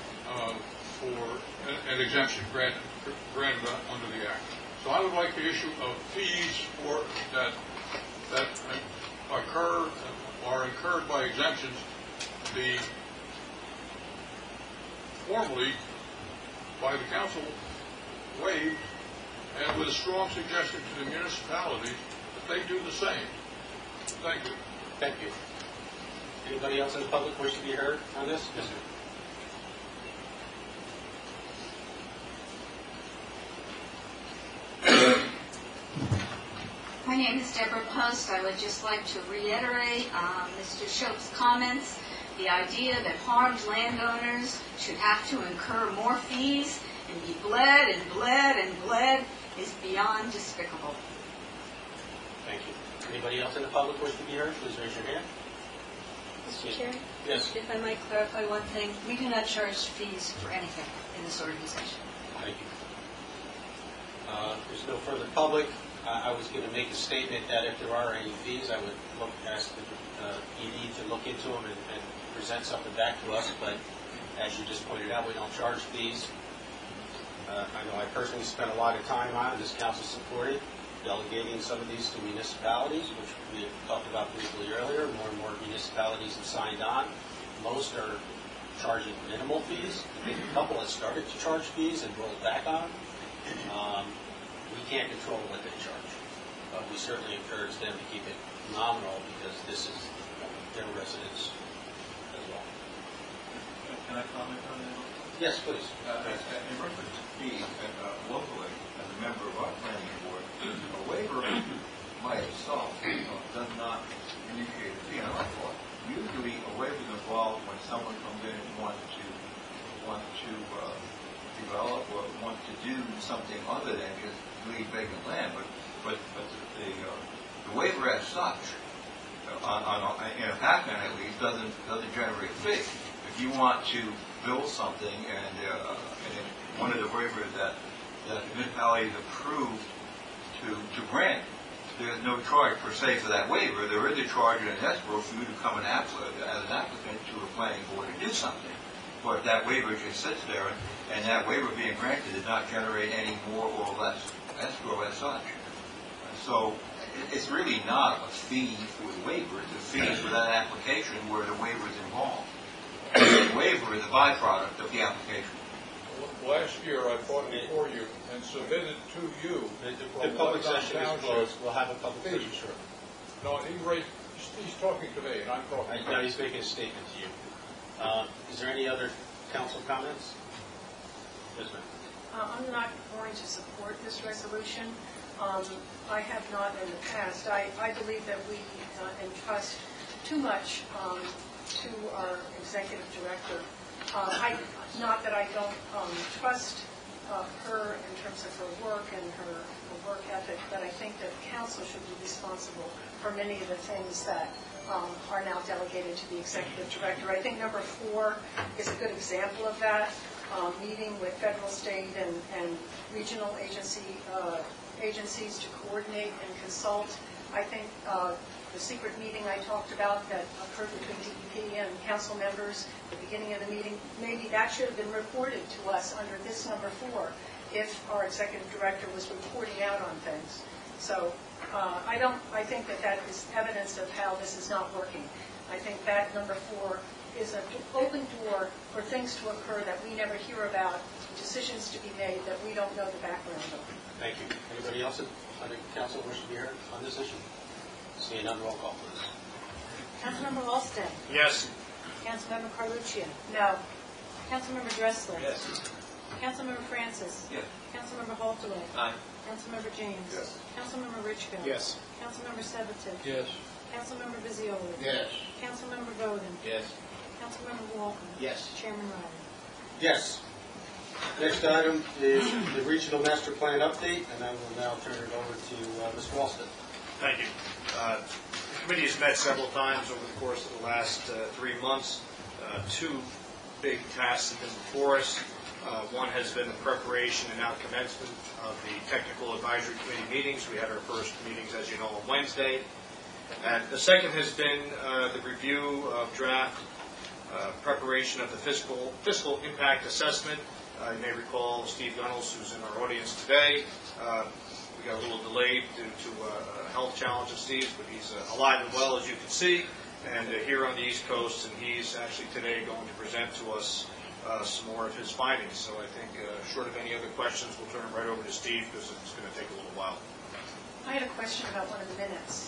an exemption granted under the Act. So I would like the issue of fees that are incurred by exemptions to be formally by the council waived, and with a strong suggestion to the municipalities that they do the same. Thank you. Thank you. Anybody else in the public wish to be heard on this? Yes, sir. My name is Deborah Post. I would just like to reiterate Mr. Shope's comments. The idea that harmed landowners should have to incur more fees and be bled and bled and bled is beyond despicable. Thank you. Anybody else in the public wish to be heard? Please raise your hand. Mr. Chair? Yes. If I might clarify one thing, we do not charge fees for anything in this organization. Thank you. There's no further public. I was going to make a statement that if there are any fees, I would ask the ED to look into them and present something back to us. But as you just pointed out, we don't charge fees. I know I personally spent a lot of time on it. This council supported delegating some of these to municipalities, which we talked about briefly earlier. More and more municipalities have signed on. Most are charging minimal fees. I think a couple have started to charge fees and rolled back on. We can't control what they charge, but we certainly encourage them to keep it nominal because this is their residence as well. Can I comment on that? Yes, please. In reference to fees, locally, as a member of our planning board, a waiver by itself does not initiate a fee on our part. Usually, a waiver is involved when someone comes in and wants to develop or wants to do something other than just leave vacant land. But the waiver as such, in a pac-man at least, doesn't generate a fee. If you want to build something and one of the waivers that the municipality is approved to grant, there's no charge per se for that waiver. There is a charge in an escrow for you to come as an applicant to a planning board to do something. But that waiver just sits there, and that waiver being granted does not generate any more or less escrow as such. So it's really not a fee for the waiver. It's a fee for that application where the waiver is involved. The waiver is a byproduct of the application. Last year, I fought before you and submitted to you. The public session is closed. We'll have a public session shortly. No, he's talking to me, and I'm talking to No, he's making a statement to you. Is there any other council comments? Yes, ma'am. I'm not going to support this resolution. I have not in the past. I believe that we entrust too much to our executive director. Not that I don't trust her in terms of her work and her work ethic, but I think that council should be responsible for many of the things that are now delegated to the executive director. I think number 4 is a good example of that, meeting with federal, state, and regional agencies to coordinate and consult. I think the secret meeting I talked about that occurred between DEP and council members at the beginning of the meeting, maybe that should have been reported to us under this number 4 if our executive director was reporting out on things. So I think that is evidence of how this is not working. I think that number 4 is an open door for things to occur that we never hear about, decisions to be made that we don't know the background of. Thank you. Anybody else on the council wish to be heard on this issue? Seeing none, roll call, please. Councilmember Olsted. Yes. Councilmember Carlucci. No. Councilmember Dressler. Yes. Councilmember Francis. Yes. Councilmember Holtoway. Aye. Councilmember James. Yes. Councilmember Richko. Yes. Councilmember Severton. Yes. Councilmember Visioli. Yes. Councilmember Bowden. Yes. Councilmember Walton. Yes. Chairman Ryder. Yes. Next item is the regional master plan update, and I will now turn it over to Mr. Walston. Thank you. The committee has met several times over the course of the last 3 months. 2 big tasks have been before us. One has been the preparation and now commencement of the technical advisory committee meetings. We had our first meetings, as you know, on Wednesday. And the second has been the review of draft preparation of the fiscal impact assessment. You may recall Steve Gunnels, who's in our audience today. We got a little delayed due to a health challenge of Steve's, but he's alive and well, as you can see, and here on the East Coast, and he's actually today going to present to us some more of his findings. So I think, short of any other questions, we'll turn it right over to Steve, because it's going to take a little while. I had a question about one of the minutes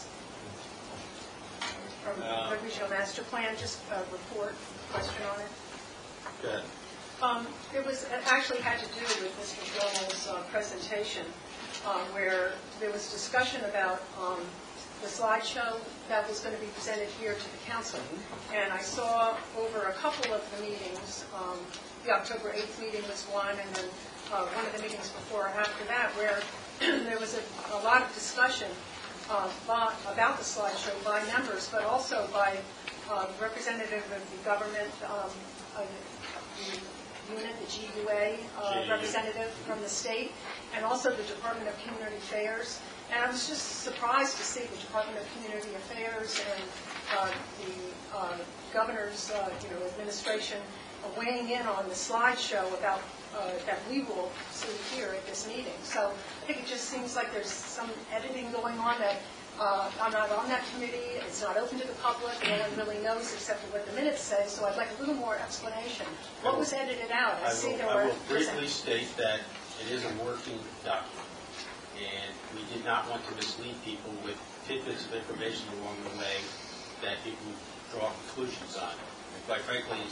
from the regional master plan, just a report, question on it. Go ahead. It actually had to do with Mr. Gilmore's presentation, where there was discussion about the slideshow that was going to be presented here to the council. And I saw over a couple of the meetings, the October 8th meeting was one, and then one of the meetings before or after that, where there was a lot of discussion about the slideshow by members, but also by representative of the government, the unit, the GUA representative from the state, and also the Department of Community Affairs. And I was just surprised to see the Department of Community Affairs and the governor's administration weighing in on the slideshow about that we will see here at this meeting. So I think it just seems like there's some editing going on that I'm not on that committee. It's not open to the public. No one really knows except for what the minutes say. So I'd like a little more explanation. What was edited out? I will briefly state that it is a working document, and we did not want to mislead people with tidbits of information along the way that people draw conclusions on. And quite frankly, it's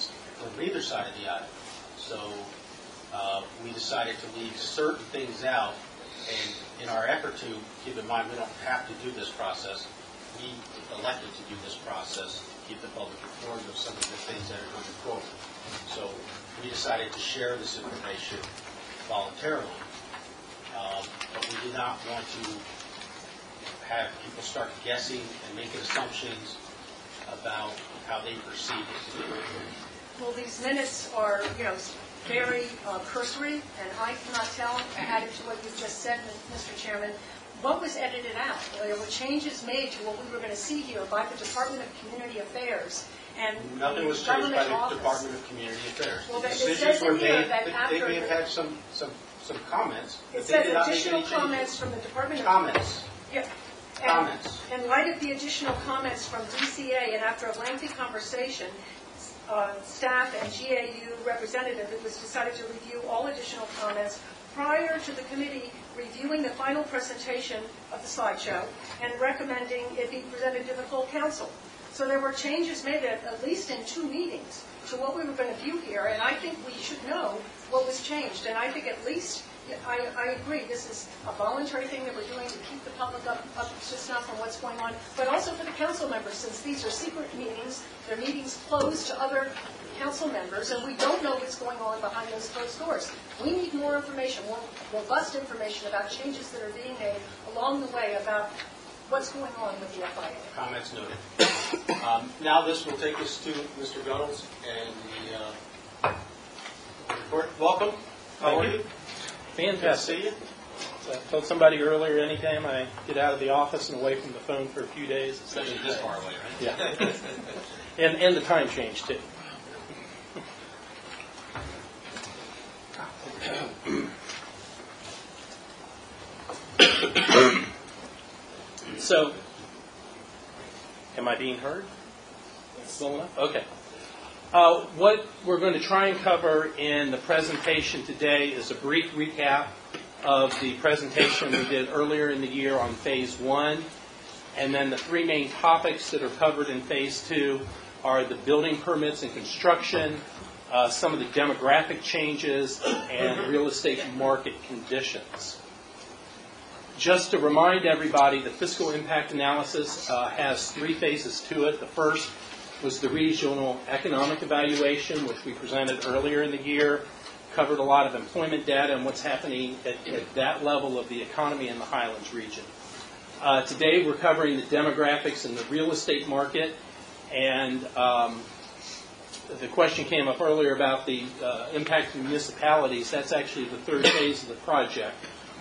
from either side of the aisle. So we decided to leave certain things out, and in our effort to keep in mind we don't have to do this process, we elected to do this process to keep the public informed of some of the things that are going forward. So we decided to share this information voluntarily, but we did not want to have people start guessing and making assumptions about how they perceive it. Well, these minutes are, very cursory, and I cannot tell, added to what you just said, Mr. Chairman, what was edited out. There were changes made to what we were going to see here by the Department of Community Affairs. And nothing was changed by the Department of Community Affairs. Well, the it decisions says were in here made. that They after may have had some comments, it but they says did not make additional any changes. comments from the Department of Comments. Yeah. Comments. In light of the additional comments from DCA, and after a lengthy conversation, staff and GAU representative, it was decided to review all additional comments prior to the committee reviewing the final presentation of the slideshow and recommending it be presented to the full council. So there were changes made at least in 2 meetings to what we were going to view here, and I think we should know what was changed. And I think at least, I agree, this is a voluntary thing that we're doing to keep the public up to snuff on what's going on, but also for the council members, since these are secret meetings, they're meetings closed to other council members, and we don't know what's going on behind those closed doors. We need more information, more robust information about changes that are being made along the way about what's going on with the FIA. Comments noted. Now this will take us to Mr. Gunnels and the report. Welcome. How are you? Fantastic. Good to see you. So I told somebody earlier, anytime I get out of the office and away from the phone for a few days, Especially this far away, right? Yeah. And the time change, too. So, am I being heard? Well enough? Okay. What we're going to try and cover in the presentation today is a brief recap of the presentation we did earlier in the year on Phase 1. And then the 3 main topics that are covered in Phase 2 are the building permits and construction, some of the demographic changes, and real estate market conditions. Just to remind everybody, the fiscal impact analysis has 3 phases to it. The first was the regional economic evaluation, which we presented earlier in the year, covered a lot of employment data and what's happening at that level of the economy in the Highlands region. Today we're covering the demographics in the real estate market, and the question came up earlier about the impact to municipalities. That's actually the 3rd phase of the project.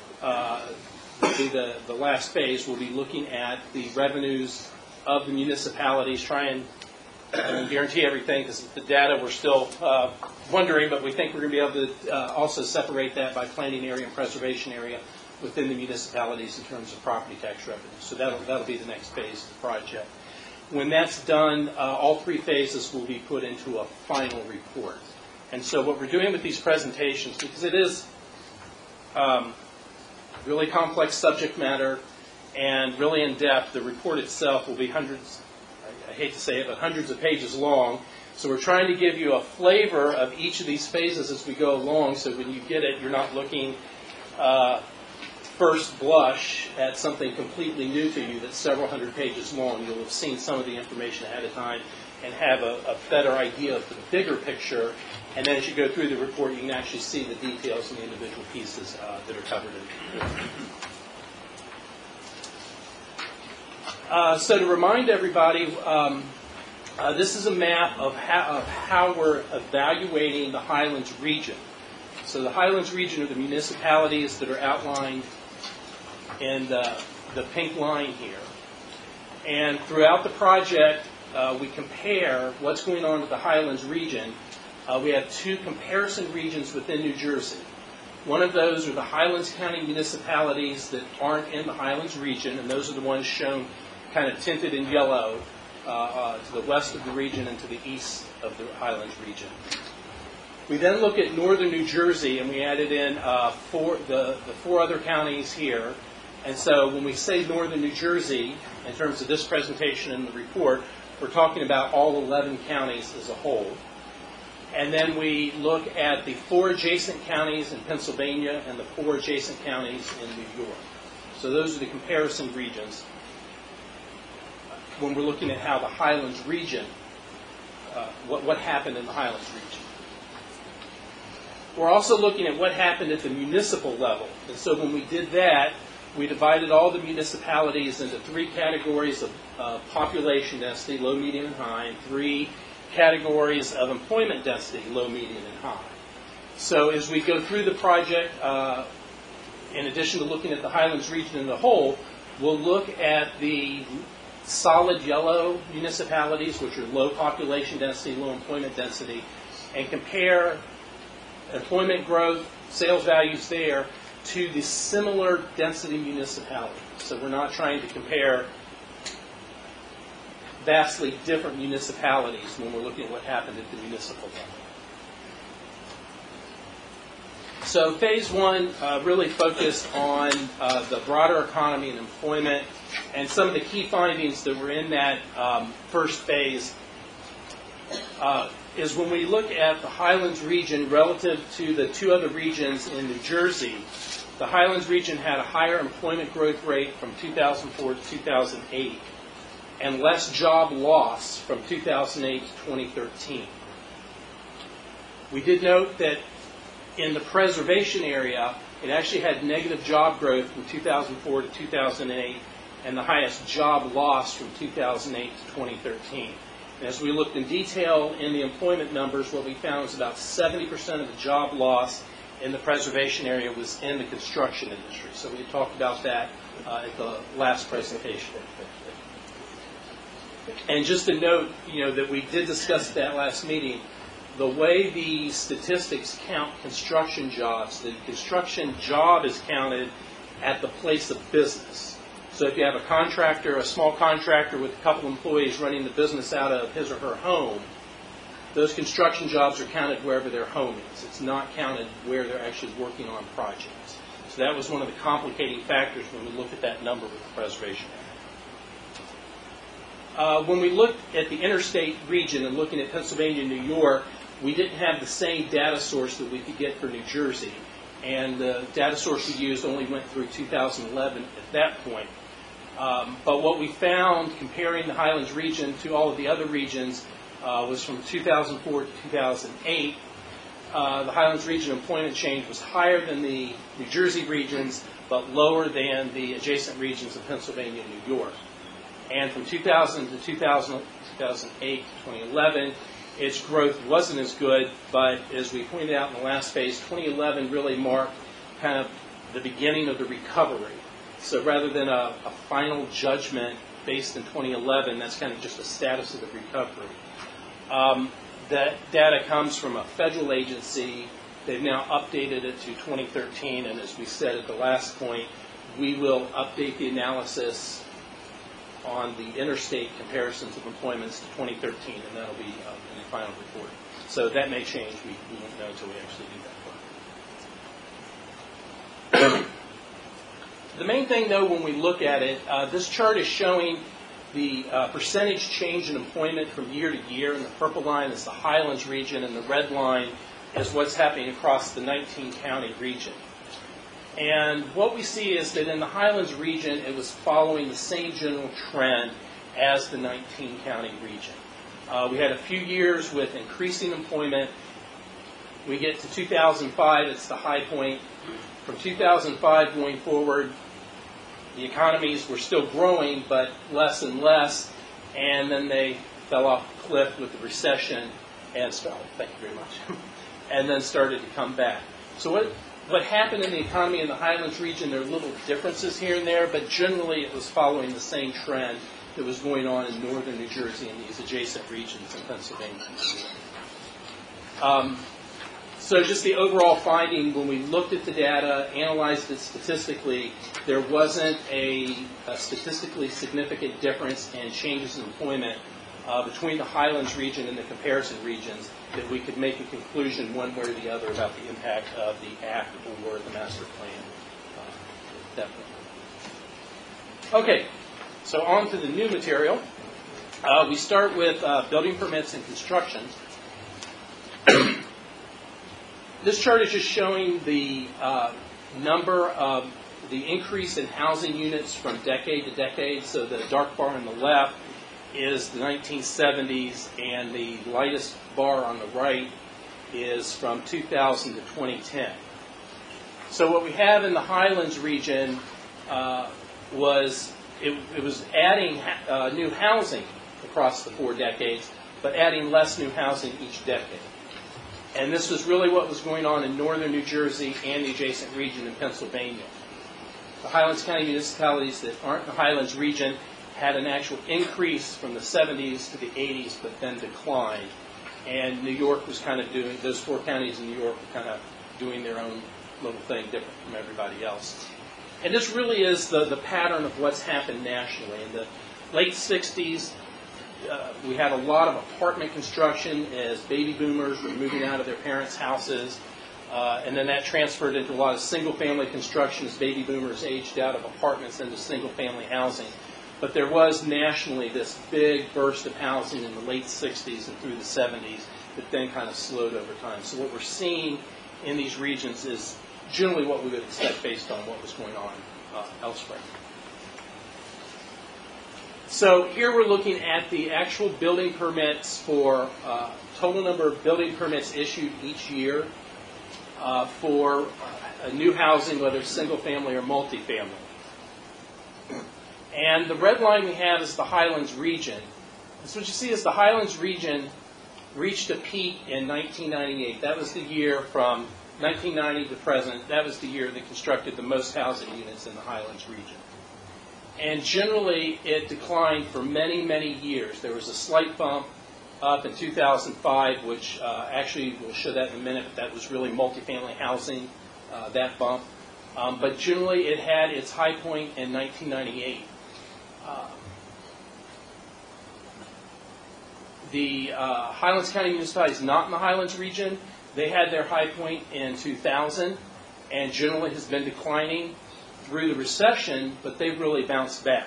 The last phase will be looking at the revenues of the municipalities, try and guarantee everything because the data we're still wondering, but we think we're going to be able to also separate that by planning area and preservation area within the municipalities in terms of property tax revenue. So that'll be the next phase of the project. When that's done, all 3 phases will be put into a final report. And so what we're doing with these presentations, because it is really complex subject matter and really in-depth, the report itself will be hundreds, I hate to say it, but hundreds of pages long. So we're trying to give you a flavor of each of these phases as we go along, so when you get it, you're not looking first blush at something completely new to you that's several hundred pages long. You'll have seen some of the information ahead of time and have a better idea of the bigger picture. And then as you go through the report, you can actually see the details in the individual pieces that are covered in the report. So to remind everybody, this is a map of how we're evaluating the Highlands region. So the Highlands region are the municipalities that are outlined in the pink line here. And throughout the project, we compare what's going on with the Highlands region. We have 2 comparison regions within New Jersey. One of those are the Highlands County municipalities that aren't in the Highlands region, and those are the ones shown kind of tinted in yellow to the west of the region and to the east of the Highlands region. We then look at northern New Jersey, and we added in the 4 other counties here. And so when we say northern New Jersey, in terms of this presentation and the report, we're talking about all 11 counties as a whole. And then we look at the 4 adjacent counties in Pennsylvania and the 4 adjacent counties in New York. So those are the comparison regions when we're looking at how the Highlands region, what happened in the Highlands region. We're also looking at what happened at the municipal level. And so when we did that, we divided all the municipalities into 3 categories of population density, low, medium, and high, and 3 categories of employment density, low, medium, and high. So as we go through the project, in addition to looking at the Highlands region in the whole, we'll look at the solid yellow municipalities, which are low population density, low employment density, and compare employment growth, sales values there, to the similar density municipalities. So we're not trying to compare vastly different municipalities when we're looking at what happened at the municipal level. So phase 1 really focused on the broader economy and employment, and some of the key findings that were in that first phase is when we look at the Highlands region relative to the 2 other regions in New Jersey, the Highlands region had a higher employment growth rate from 2004 to 2008 and less job loss from 2008 to 2013. We did note that in the preservation area, it actually had negative job growth from 2004 to 2008 and the highest job loss from 2008 to 2013. And as we looked in detail in the employment numbers, what we found was about 70% of the job loss in the preservation area was in the construction industry. So we talked about that at the last presentation. And just to note, that we did discuss at that last meeting, the way the statistics count construction jobs, the construction job is counted at the place of business. So if you have a contractor, a small contractor with a couple employees running the business out of his or her home, those construction jobs are counted wherever their home is. It's not counted where they're actually working on projects. So that was one of the complicating factors when we looked at that number with the preservation area. When we looked at the interstate region and looking at Pennsylvania and New York, we didn't have the same data source that we could get for New Jersey. And the data source we used only went through 2011 at that point. But what we found comparing the Highlands region to all of the other regions was from 2004 to 2008. The Highlands region employment change was higher than the New Jersey regions, but lower than the adjacent regions of Pennsylvania and New York. And from 2000 to 2008 to 2011, its growth wasn't as good, but as we pointed out in the last phase, 2011 really marked kind of the beginning of the recovery. So rather than a final judgment based in 2011, that's kind of just a status of the recovery. That data comes from a federal agency. They've now updated it to 2013, and as we said at the last point, we will update the analysis on the interstate comparisons of employments to 2013, and that'll be in the final report. So that may change. We won't know until we actually do that work. The main thing, though, when we look at it, this chart is showing the percentage change in employment from year to year. And the purple line is the Highlands region, and the red line is what's happening across the 19-county region. And what we see is that in the Highlands region, it was following the same general trend as the 19-county region. We had a few years with increasing employment. We get to 2005, it's the high point. From 2005 going forward, the economies were still growing, but less and less, and then they fell off the cliff with the recession and thank you very much, and then started to come back. So what happened in the economy in the Highlands region, there are little differences here and there, but generally it was following the same trend that was going on in northern New Jersey and these adjacent regions in Pennsylvania and New York. So just the overall finding, when we looked at the data, analyzed it statistically, there wasn't a statistically significant difference in changes in employment between the Highlands region and the comparison regions that we could make a conclusion one way or the other about the impact of the Act or the Master Plan. Definitely. Okay, so on to the new material. We start with building permits and construction. This chart is just showing the number of the increase in housing units from decade to decade. So the dark bar on the left is the 1970s, and the lightest bar on the right is from 2000 to 2010. So what we have in the Highlands region was adding new housing across the 4 decades, but adding less new housing each decade. And this was really what was going on in northern New Jersey and the adjacent region in Pennsylvania. The Highlands County municipalities that aren't in the Highlands region had an actual increase from the 70s to the 80s, but then declined. And New York was kind of doing, those 4 counties in New York were kind of doing their own little thing different from everybody else. And this really is the pattern of what's happened nationally. In the late 60s, we had a lot of apartment construction as baby boomers were moving out of their parents' houses. And then that transferred into a lot of single-family construction as baby boomers aged out of apartments into single-family housing. But there was nationally this big burst of housing in the late 60s and through the 70s that then kind of slowed over time. So what we're seeing in these regions is generally what we would expect based on what was going on elsewhere. So here we're looking at the actual building permits for total number of building permits issued each year for new housing, whether it's single family or multifamily. And the red line we have is the Highlands region. And so what you see is the Highlands region reached a peak in 1998. That was the year from 1990 to present. That was the year they constructed the most housing units in the Highlands region. And generally, it declined for many, many years. There was a slight bump up in 2005, which actually, we'll show that in a minute, but that was really multifamily housing, that bump. But generally, it had its high point in 1998. The Highlands County municipalities not in the Highlands region, they had their high point in 2000, and generally has been declining through the recession, but they've really bounced back.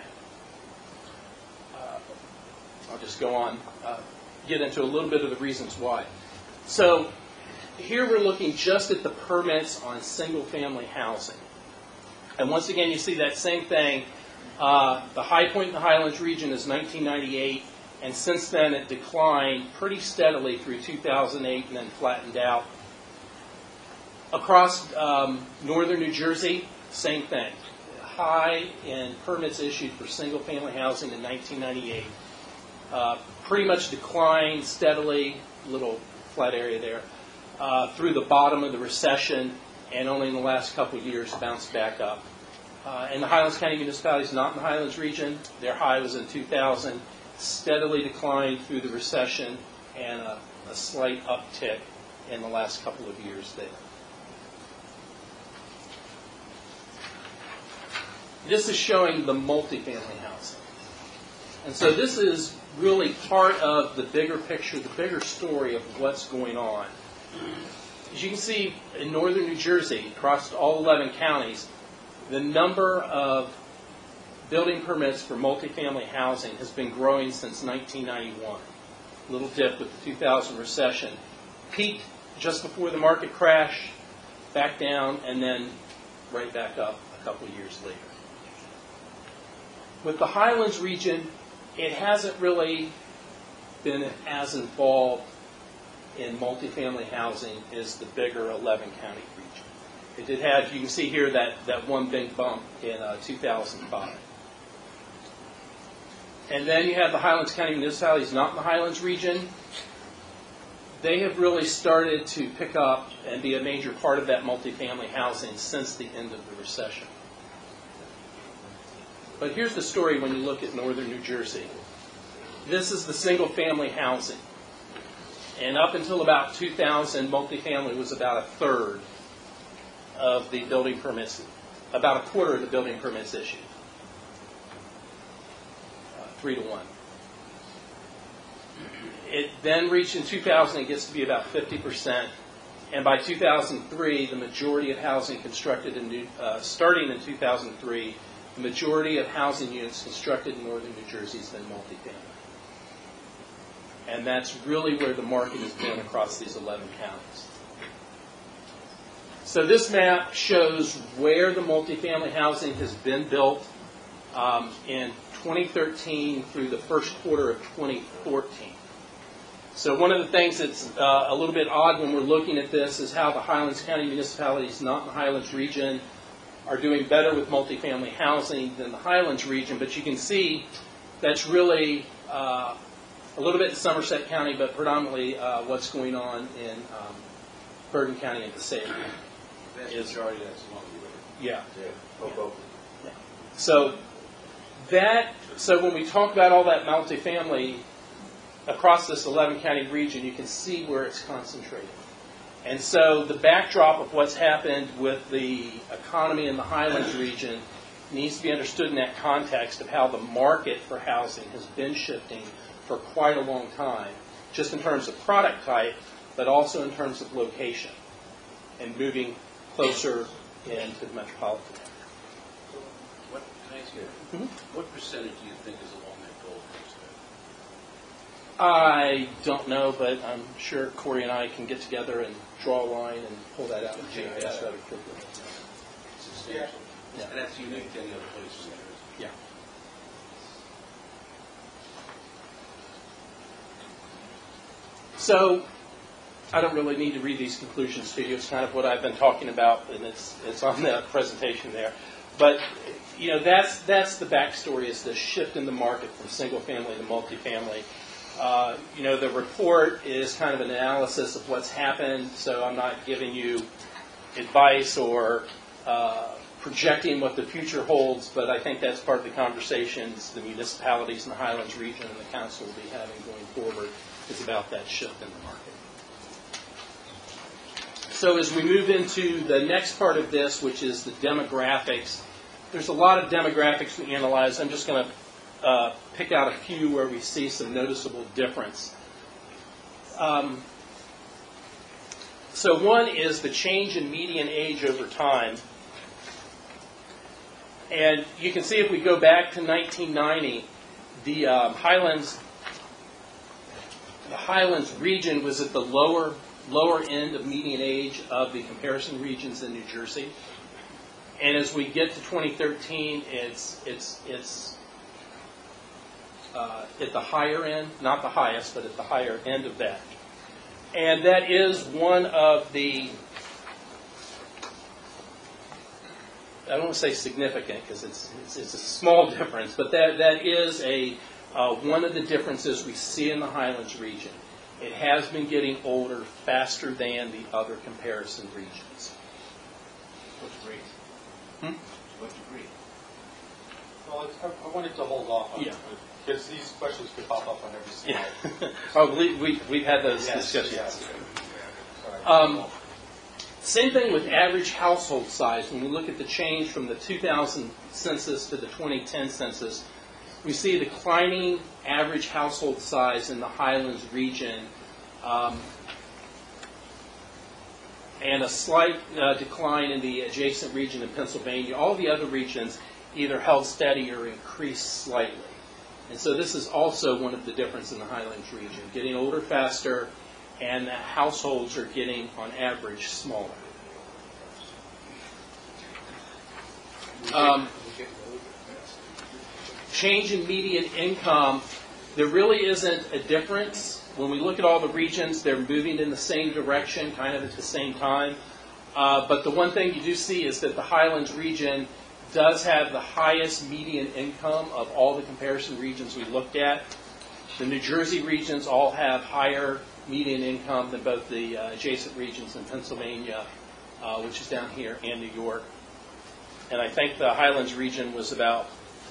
I'll just go on, get into a little bit of the reasons why. So here we're looking just at the permits on single-family housing. And once again, you see that same thing. The high point in the Highlands region is 1998, and since then it declined pretty steadily through 2008 and then flattened out. Across northern New Jersey, same thing. High in permits issued for single-family housing in 1998. Pretty much declined steadily, little flat area there, through the bottom of the recession, and only in the last couple of years bounced back up. And the Highlands County municipalities not in the Highlands region, their high was in 2000, steadily declined through the recession, and a slight uptick in the last couple of years there. This is showing the multifamily housing. And so this is really part of the bigger picture, the bigger story of what's going on. As you can see, in northern New Jersey, across all 11 counties, the number of building permits for multifamily housing has been growing since 1991. A little dip with the 2000 recession. Peaked just before the market crash, back down, and then right back up a couple of years later. With the Highlands region, it hasn't really been as involved in multifamily housing as the bigger 11-county region. It did have, you can see here, that one big bump in 2005. And then you have the Highlands County municipalities not in the Highlands region. They have really started to pick up and be a major part of that multifamily housing since the end of the recession. But here's the story when you look at northern New Jersey. This is the single-family housing. And up until about 2000, multifamily was about a third of the building permits, about a quarter of the building permits issued. 3 to 1. It then reached in 2000, it gets to be about 50%. And by 2003, the majority of housing constructed starting in 2003, the majority of housing units constructed in northern New Jersey has been multifamily. And that's really where the market has been across these 11 counties. So this map shows where the multifamily housing has been built in 2013 through the first quarter of 2014. So one of the things that's a little bit odd when we're looking at this is how the Highlands County municipalities not in the Highlands region are doing better with multifamily housing than the Highlands region. But you can see that's really a little bit in Somerset County, but predominantly what's going on in Bergen County and Passaic. Vast majority of that's along the river. Yeah. Yeah. So when we talk about all that multifamily across this 11-county region, you can see where it's concentrated. And so the backdrop of what's happened with the economy in the Highlands region needs to be understood in that context of how the market for housing has been shifting for quite a long time, just in terms of product type, but also in terms of location, and moving closer into the metropolitan area. What, can I ask you, what percentage do you think is along that Gold Coast? I don't know, but I'm sure Corey and I can get together and draw a line and pull that out of GIS rather quickly. Substantial. Yeah. And that's unique to any other place in Jersey. Yeah. So I don't really need to read these conclusions to you. It's kind of what I've been talking about, and it's on the presentation there. But you know, that's the backstory, is the shift in the market from single family to multifamily. You know, the report is kind of an analysis of what's happened, so I'm not giving you advice or projecting what the future holds, but I think that's part of the conversations the municipalities in the Highlands region and the council will be having going forward, is about that shift in the market. So as we move into the next part of this, which is the demographics, there's a lot of demographics we analyze. I'm just going to pick out a few where we see some noticeable difference. So one is the change in median age over time. And you can see if we go back to 1990, the Highlands region was at the lower end of median age of the comparison regions in New Jersey. And as we get to 2013, it's at the higher end, not the highest, but at the higher end of that. And that is one of the, I don't want to say significant because it's a small difference, but that is one of the differences we see in the Highlands region. It has been getting older faster than the other comparison regions. What degree? What degree? Well, I wanted to hold off on Yeah. it, because these questions could pop up on every slide. Yeah. Oh, we've had those discussions. Yes. Same thing with average household size. When we look at the change from the 2000 census to the 2010 census, we see a declining average household size in the Highlands region, and a slight decline in the adjacent region in Pennsylvania. All the other regions either held steady or increased slightly. And so this is also one of the differences in the Highlands region, getting older faster, and the households are getting, on average, smaller. Change in median income, there really isn't a difference. When we look at all the regions, they're moving in the same direction, kind of at the same time. But the one thing you do see is that the Highlands region does have the highest median income of all the comparison regions we looked at. The New Jersey regions all have higher median income than both the adjacent regions in Pennsylvania, which is down here, and New York. And I think the Highlands region was about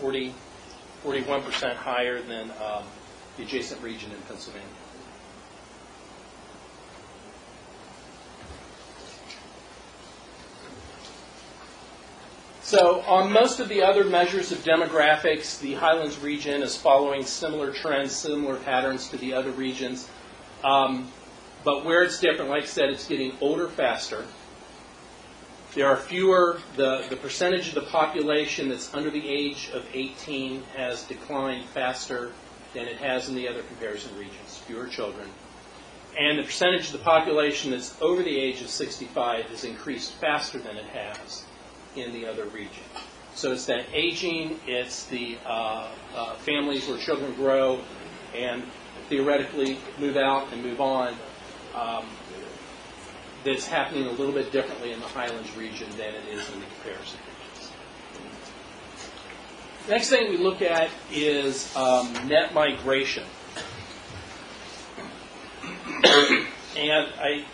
41% higher than the adjacent region in Pennsylvania. So on most of the other measures of demographics, the Highlands region is following similar trends, similar patterns to the other regions. But where it's different, like I said, it's getting older faster. There are fewer, the percentage of the population that's under the age of 18 has declined faster than it has in the other comparison regions, fewer children. And the percentage of the population that's over the age of 65 has increased faster than it has in the other region. So it's that aging, it's the families where children grow and theoretically move out and move on, that's happening a little bit differently in the Highlands region than it is in the comparison regions. Next thing we look at is net migration. And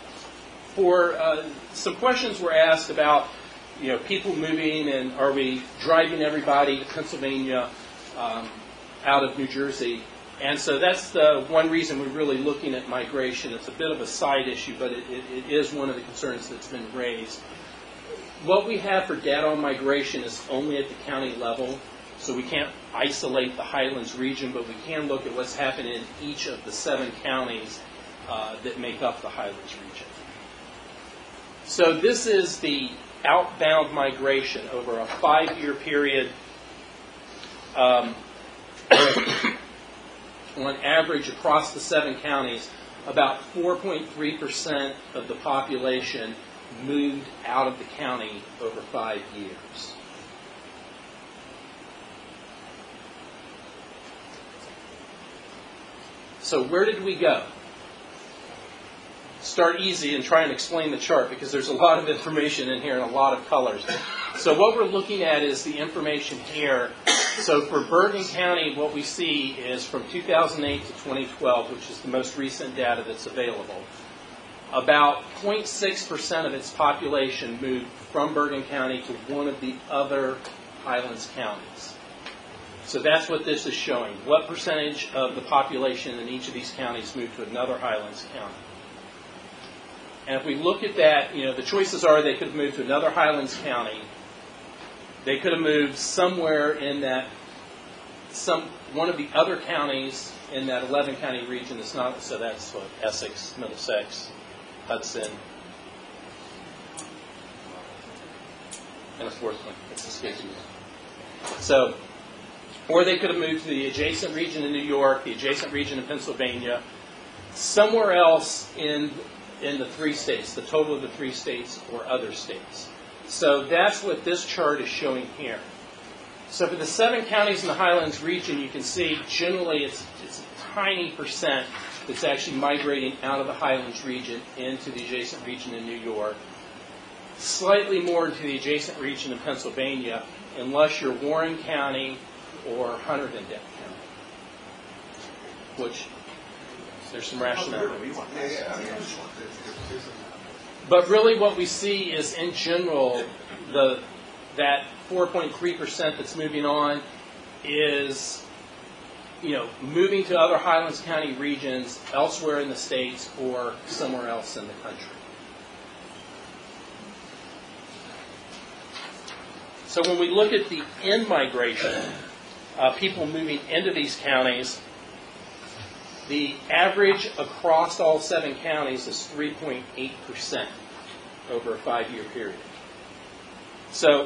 some questions were asked about, people moving, and are we driving everybody to Pennsylvania out of New Jersey? And so that's the one reason we're really looking at migration. It's a bit of a side issue, but it is one of the concerns that's been raised. What we have for data on migration is only at the county level, so we can't isolate the Highlands region, but we can look at what's happening in each of the 7 counties that make up the Highlands region. So this is the outbound migration over a 5-year period. On average, across the 7 counties, about 4.3% of the population moved out of the county over 5 years. So where did we go? Start easy and try and explain the chart, because there's a lot of information in here and a lot of colors. So what we're looking at is the information here. So for Bergen County, what we see is from 2008 to 2012, which is the most recent data that's available, about 0.6% of its population moved from Bergen County to one of the other Highlands counties. So that's what this is showing. What percentage of the population in each of these counties moved to another Highlands county? And if we look at that, the choices are they could have moved to another Highlands county. They could have moved somewhere in one of the other counties in that 11-county region. That's not, so that's what, Essex, Middlesex, Hudson, and a fourth one. It's escaping me. So, or they could have moved to the adjacent region in New York, the adjacent region in Pennsylvania, somewhere else in the 3 states, the total of the 3 states or other states. So that's what this chart is showing here. So for the 7 counties in the Highlands region, you can see generally it's a tiny percent that's actually migrating out of the Highlands region into the adjacent region in New York. Slightly more into the adjacent region in Pennsylvania, unless you're Warren County or Hunterdon County, which there's some rationale. But really what we see is, in general, that 4.3% that's moving on is, moving to other Highlands County regions elsewhere in the states or somewhere else in the country. So when we look at the in-migration, people moving into these counties, the average across all 7 counties is 3.8% over a 5-year period. So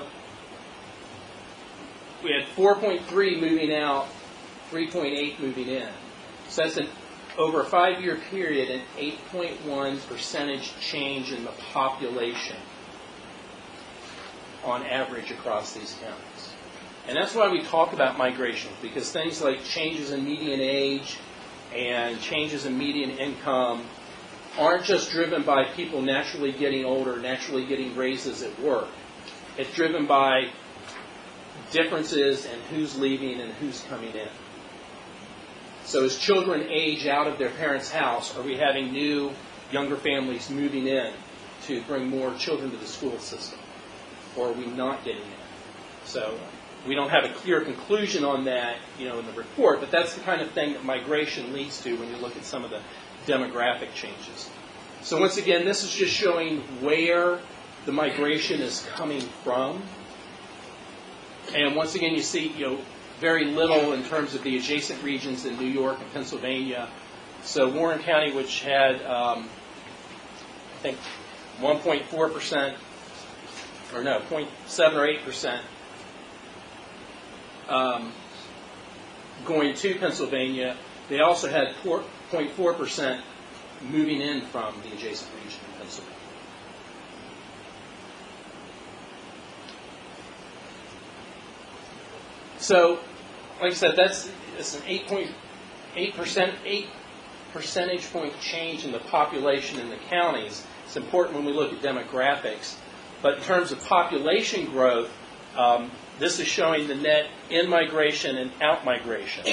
we had 4.3 moving out, 3.8 moving in. So that's over a 5-year period, an 8.1 percentage change in the population on average across these counties. And that's why we talk about migration, because things like changes in median age and changes in median income aren't just driven by people naturally getting older, naturally getting raises at work. It's driven by differences in who's leaving and who's coming in. So as children age out of their parents' house, are we having new, younger families moving in to bring more children to the school system? Or are we not getting in? So we don't have a clear conclusion on that, in the report, but that's the kind of thing that migration leads to when you look at some of the demographic changes. So once again, this is just showing where the migration is coming from. And once again, you see, very little in terms of the adjacent regions in New York and Pennsylvania. So Warren County, which had, I think, 1.4%, or no, 0.7 or 8%, going to Pennsylvania. They also had 0.4% moving in from the adjacent region in Pennsylvania. So, like I said, it's an 8 percentage point change in the population in the counties. It's important when we look at demographics. But in terms of population growth, this is showing the net in-migration and out-migration.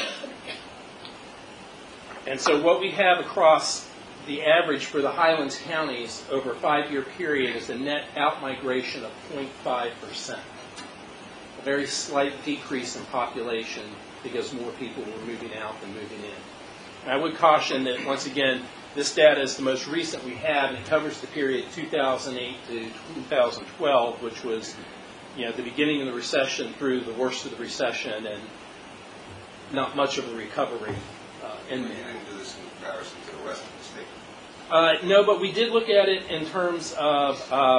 And so what we have across the average for the Highlands counties over a 5-year period is a net out-migration of 0.5%. A very slight decrease in population because more people were moving out than moving in. And I would caution that, once again, this data is the most recent we have, and it covers the period 2008 to 2012, which was, the beginning of the recession through the worst of the recession, and not much of a recovery in there. You didn't do this in comparison to the rest of the state. No, but we did look at it in terms of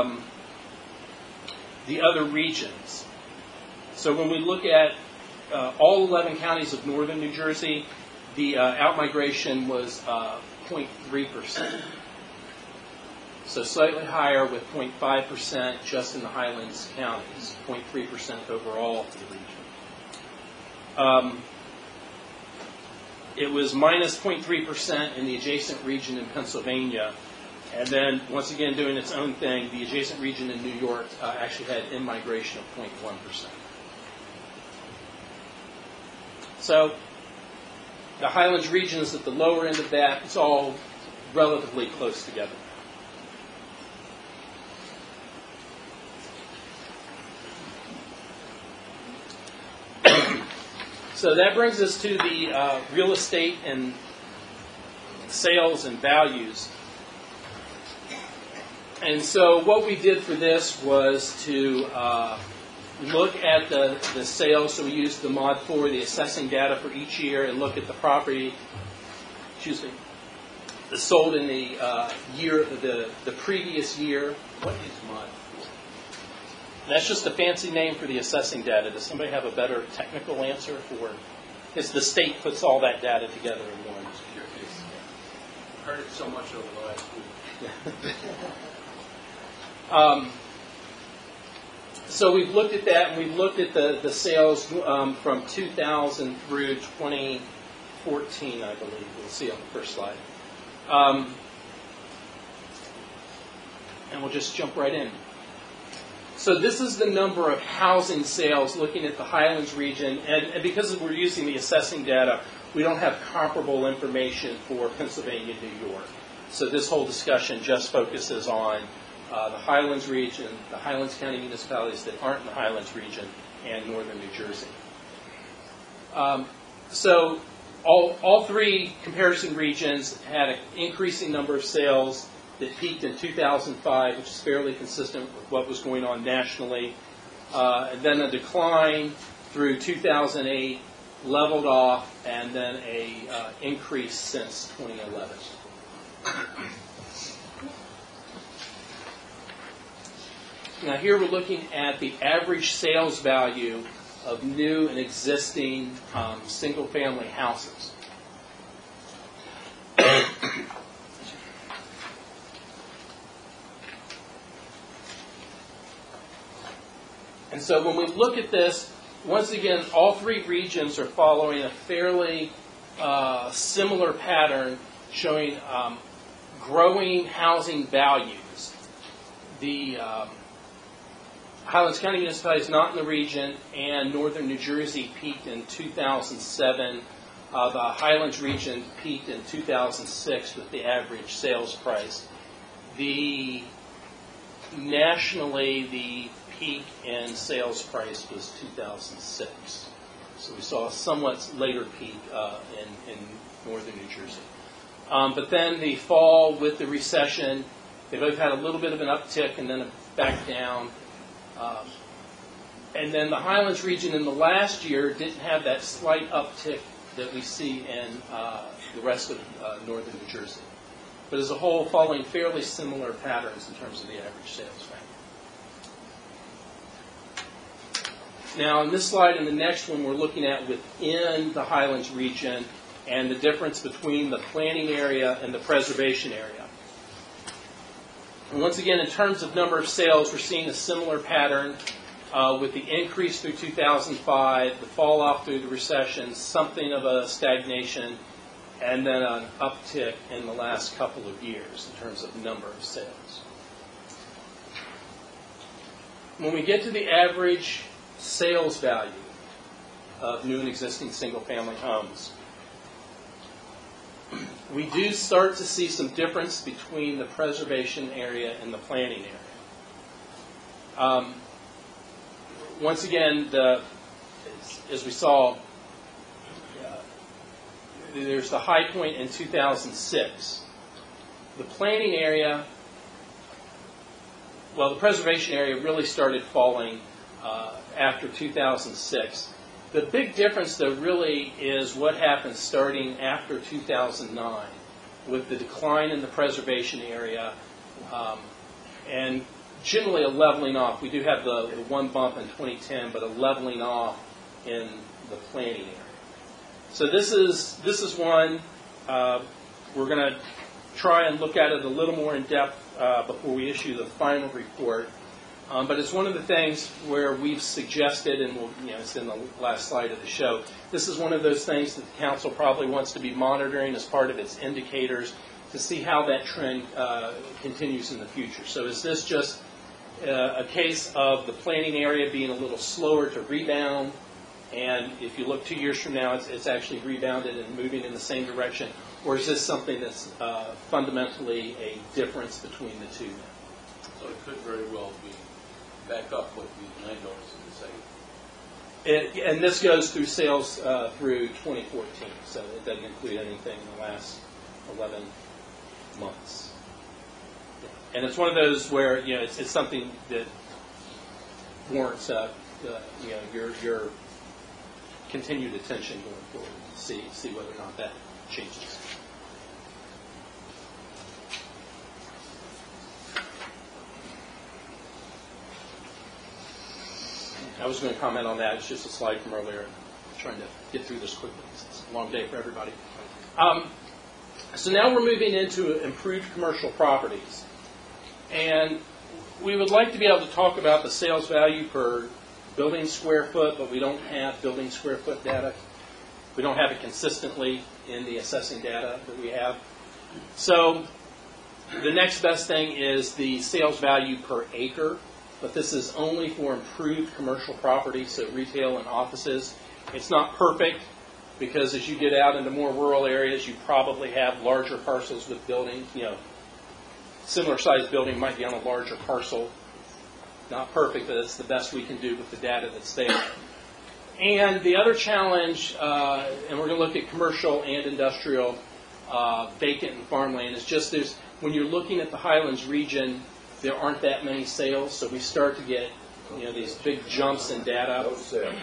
the other regions. So when we look at all 11 counties of northern New Jersey, the out-migration was 0.3%. So slightly higher with 0.5% just in the Highlands counties, 0.3% overall for the region. It was minus 0.3% in the adjacent region in Pennsylvania. And then, once again, doing its own thing, the adjacent region in New York actually had in-migration of 0.1%. So the Highlands region is at the lower end of that. It's all relatively close together. So that brings us to the real estate and sales and values. And so what we did for this was to look at the sales. So we used the Mod 4, the assessing data for each year, and look at the property, sold in the year, the previous year. What is Mod 4? That's just a fancy name for the assessing data. Does somebody have a better technical answer for? It's the state puts all that data together in one. I've heard it so much over the last week. So we've looked at that, and we've looked at the sales from 2000 through 2014, I believe. We'll see on the first slide. And we'll just jump right in. So this is the number of housing sales looking at the Highlands region. And because we're using the assessing data, we don't have comparable information for Pennsylvania and New York. So this whole discussion just focuses on the Highlands region, the Highlands County municipalities that aren't in the Highlands region, and northern New Jersey. So all three comparison regions had an increasing number of sales that peaked in 2005, which is fairly consistent with what was going on nationally. And then a decline through 2008, leveled off, and then a increase since 2011. Now here we're looking at the average sales value of new and existing single-family houses. And so when we look at this, once again, all three regions are following a fairly similar pattern showing growing housing values. The Highlands County municipality is not in the region, and northern New Jersey peaked in 2007. The Highlands region peaked in 2006 with the average sales price. Nationally, the peak in sales price was 2006. So we saw a somewhat later peak in northern New Jersey. But then the fall with the recession, they both had a little bit of an uptick and then a back down. And then the Highlands region in the last year didn't have that slight uptick that we see in the rest of northern New Jersey. But as a whole, following fairly similar patterns in terms of the average sales value. Now, in this slide and the next one, we're looking at within the Highlands region and the difference between the planning area and the preservation area. And once again, in terms of number of sales, we're seeing a similar pattern with the increase through 2005, the fall off through the recession, something of a stagnation, and then an uptick in the last couple of years in terms of number of sales. When we get to the average sales value of new and existing single-family homes, we do start to see some difference between the preservation area and the planning area. Once again, as we saw, there's the high point in 2006. The planning area, well, the preservation area really started falling after 2006. The big difference, though, really is what happened starting after 2009 with the decline in the preservation area and generally a leveling off. We do have the one bump in 2010, but a leveling off in the planning area. So this is one we're going to try and look at it a little more in depth before we issue the final report. But it's one of the things where we've suggested, and it's in the last slide of the show, this is one of those things that the council probably wants to be monitoring as part of its indicators to see how that trend continues in the future. So is this just a case of the planning area being a little slower to rebound, and if you look 2 years from now, it's actually rebounded and moving in the same direction, or is this something that's fundamentally a difference between the two? So it could very well be back up what the landowners are saying. And this goes through sales through 2014, so it doesn't include anything in the last 11 months. And it's one of those where it's something that warrants your continued attention going forward to see whether or not that changes. I was going to comment on that. It's just a slide from earlier. I'm trying to get through this quickly because it's a long day for everybody. So now we're moving into improved commercial properties. And we would like to be able to talk about the sales value per building square foot, but we don't have building square foot data. We don't have it consistently in the assessing data that we have. So the next best thing is the sales value per acre. But this is only for improved commercial property, so retail and offices. It's not perfect because as you get out into more rural areas, you probably have larger parcels with buildings. Similar sized building might be on a larger parcel. Not perfect, but it's the best we can do with the data that's there. And the other challenge, and we're going to look at commercial and industrial, vacant and farmland, is just when you're looking at the Highlands region, there aren't that many sales, so we start to get these big jumps in data. No sales.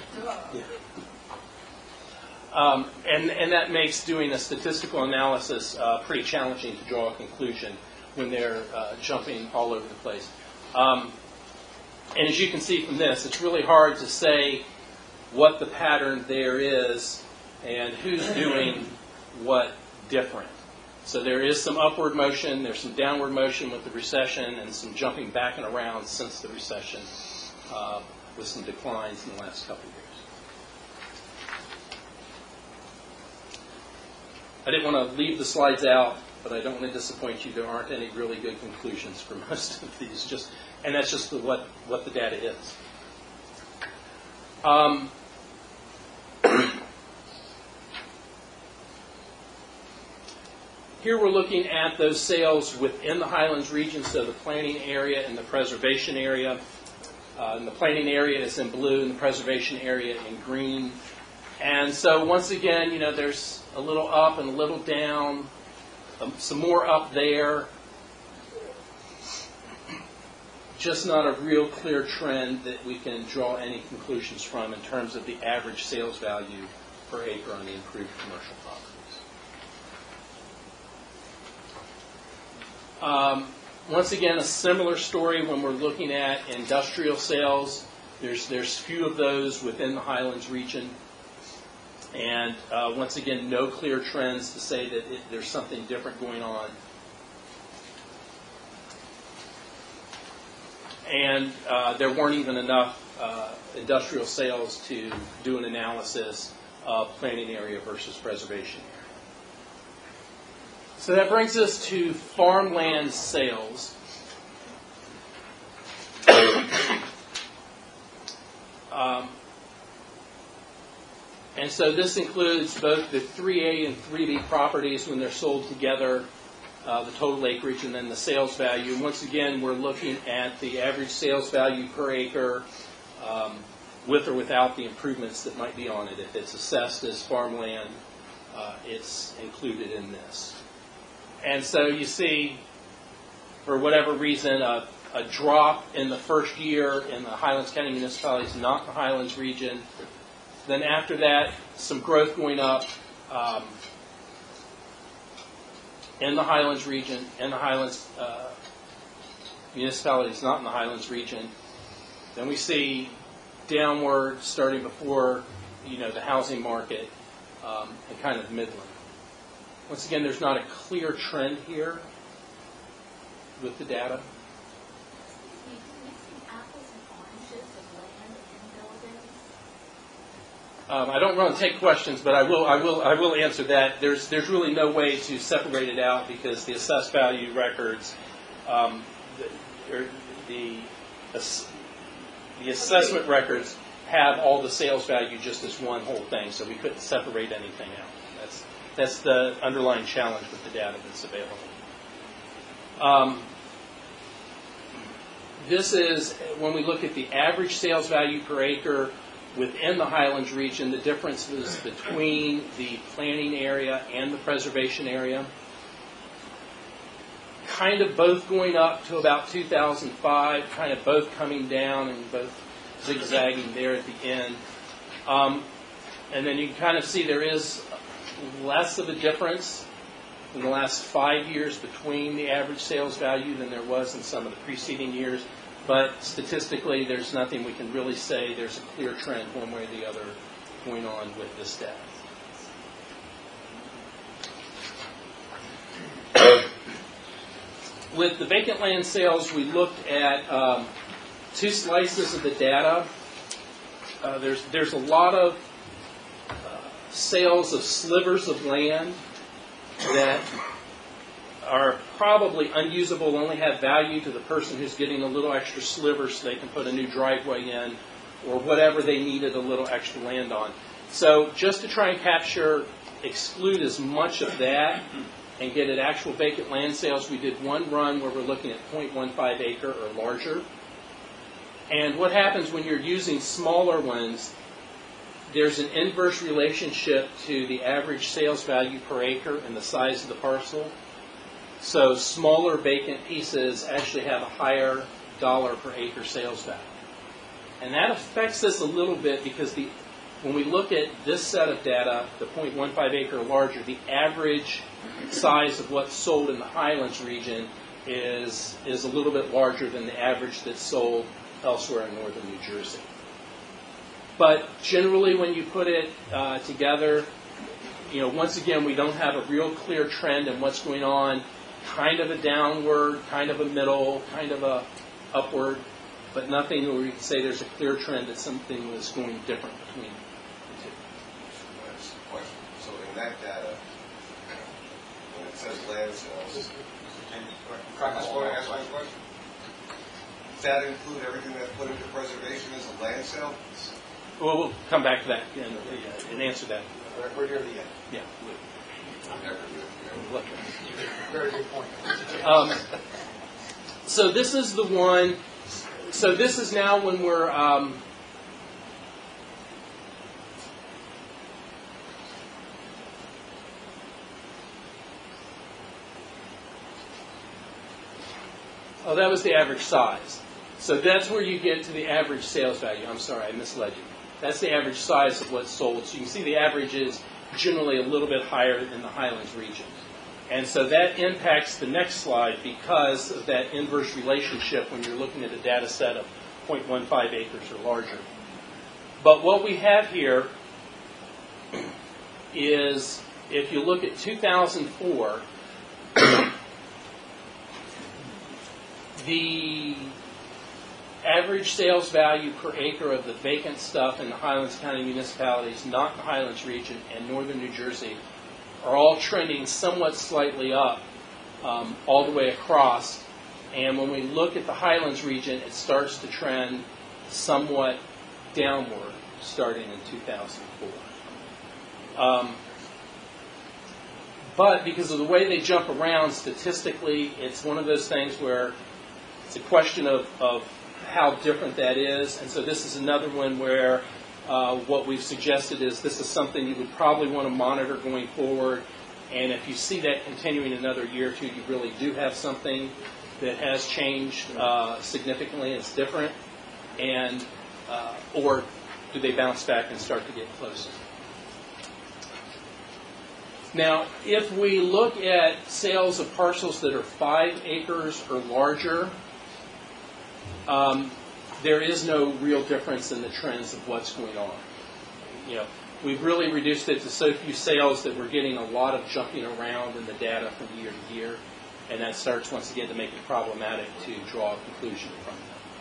And that makes doing a statistical analysis pretty challenging to draw a conclusion when they're jumping all over the place. And as you can see from this, it's really hard to say what the pattern there is and who's doing what different. So there is some upward motion, there's some downward motion with the recession, and some jumping back and around since the recession with some declines in the last couple of years. I didn't want to leave the slides out, but I don't want to disappoint you. There aren't any really good conclusions for most of these, and that's just what the data is. Here we're looking at those sales within the Highlands region, so the planning area and the preservation area. And the planning area is in blue and the preservation area in green. And so once again, there's a little up and a little down, some more up there. Just not a real clear trend that we can draw any conclusions from in terms of the average sales value per acre on the improved commercial properties. Once again, a similar story when we're looking at industrial sales. There's few of those within the Highlands region. And once again, no clear trends to say that there's something different going on. And there weren't even enough industrial sales to do an analysis of planting area versus preservation area. So that brings us to farmland sales. And so this includes both the 3A and 3B properties when they're sold together, the total acreage, and then the sales value. And once again, we're looking at the average sales value per acre with or without the improvements that might be on it. If it's assessed as farmland, it's included in this. And so you see, for whatever reason, a drop in the first year in the Highlands County municipalities, not the Highlands region. Then after that, some growth going up in the Highlands region, in the Highlands municipalities, not in the Highlands region. Then we see downward starting before, the housing market and kind of midland. Once again, there's not a clear trend here with the data. I don't want to take questions, but I will answer that. There's really no way to separate it out because the assessed value records, the assessment records have all the sales value just as one whole thing, so we couldn't separate anything out. That's the underlying challenge with the data that's available. This is when we look at the average sales value per acre within the Highlands region, the differences between the planting area and the preservation area. Kind of both going up to about 2005, kind of both coming down and both zigzagging there at the end. And then you can kind of see there is less of a difference in the last 5 years between the average sales value than there was in some of the preceding years. But statistically, there's nothing we can really say there's a clear trend one way or the other going on with this data. With the vacant land sales, we looked at two slices of the data. There's a lot of sales of slivers of land that are probably unusable, only have value to the person who's getting a little extra sliver so they can put a new driveway in or whatever they needed a little extra land on. So just to try and exclude as much of that and get at actual vacant land sales, we did one run where we're looking at 0.15 acre or larger. And what happens when you're using smaller ones, there's an inverse relationship to the average sales value per acre and the size of the parcel. So smaller vacant pieces actually have a higher dollar per acre sales value. And that affects this a little bit because when we look at this set of data, the 0.15 acre or larger, the average size of what's sold in the Highlands region is a little bit larger than the average that's sold elsewhere in northern New Jersey. But generally when you put it together, once again, we don't have a real clear trend in what's going on. Kind of a downward, kind of a middle, kind of a upward, but nothing where we can say there's a clear trend that something was going different between the two. Question. So in that data, when it says land sales, ask my question. Does that include everything that's put into preservation as a land sale? Well, we'll come back to that and answer that. We're near the end. Yeah. Very good point. So this is the one. So this is now when we're oh, that was the average size. So that's where you get to the average sales value. I'm sorry, I misled you. That's the average size of what's sold. So you can see the average is generally a little bit higher in the Highlands region. And so that impacts the next slide because of that inverse relationship when you're looking at a data set of 0.15 acres or larger. But what we have here is if you look at 2004, the average sales value per acre of the vacant stuff in the Highlands County municipalities, not in the Highlands region, and northern New Jersey, are all trending somewhat slightly up all the way across. And when we look at the Highlands region, it starts to trend somewhat downward starting in 2004. But because of the way they jump around statistically, it's one of those things where it's a question of how different that is. And so this is another one where what we've suggested is this is something you would probably want to monitor going forward. And if you see that continuing another year or two, you really do have something that has changed significantly, it's different, and or do they bounce back and start to get closer? Now, if we look at sales of parcels that are 5 acres or larger, there is no real difference in the trends of what's going on. You know, we've really reduced it to so few sales that we're getting a lot of jumping around in the data from year to year, and that starts once again to make it problematic to draw a conclusion from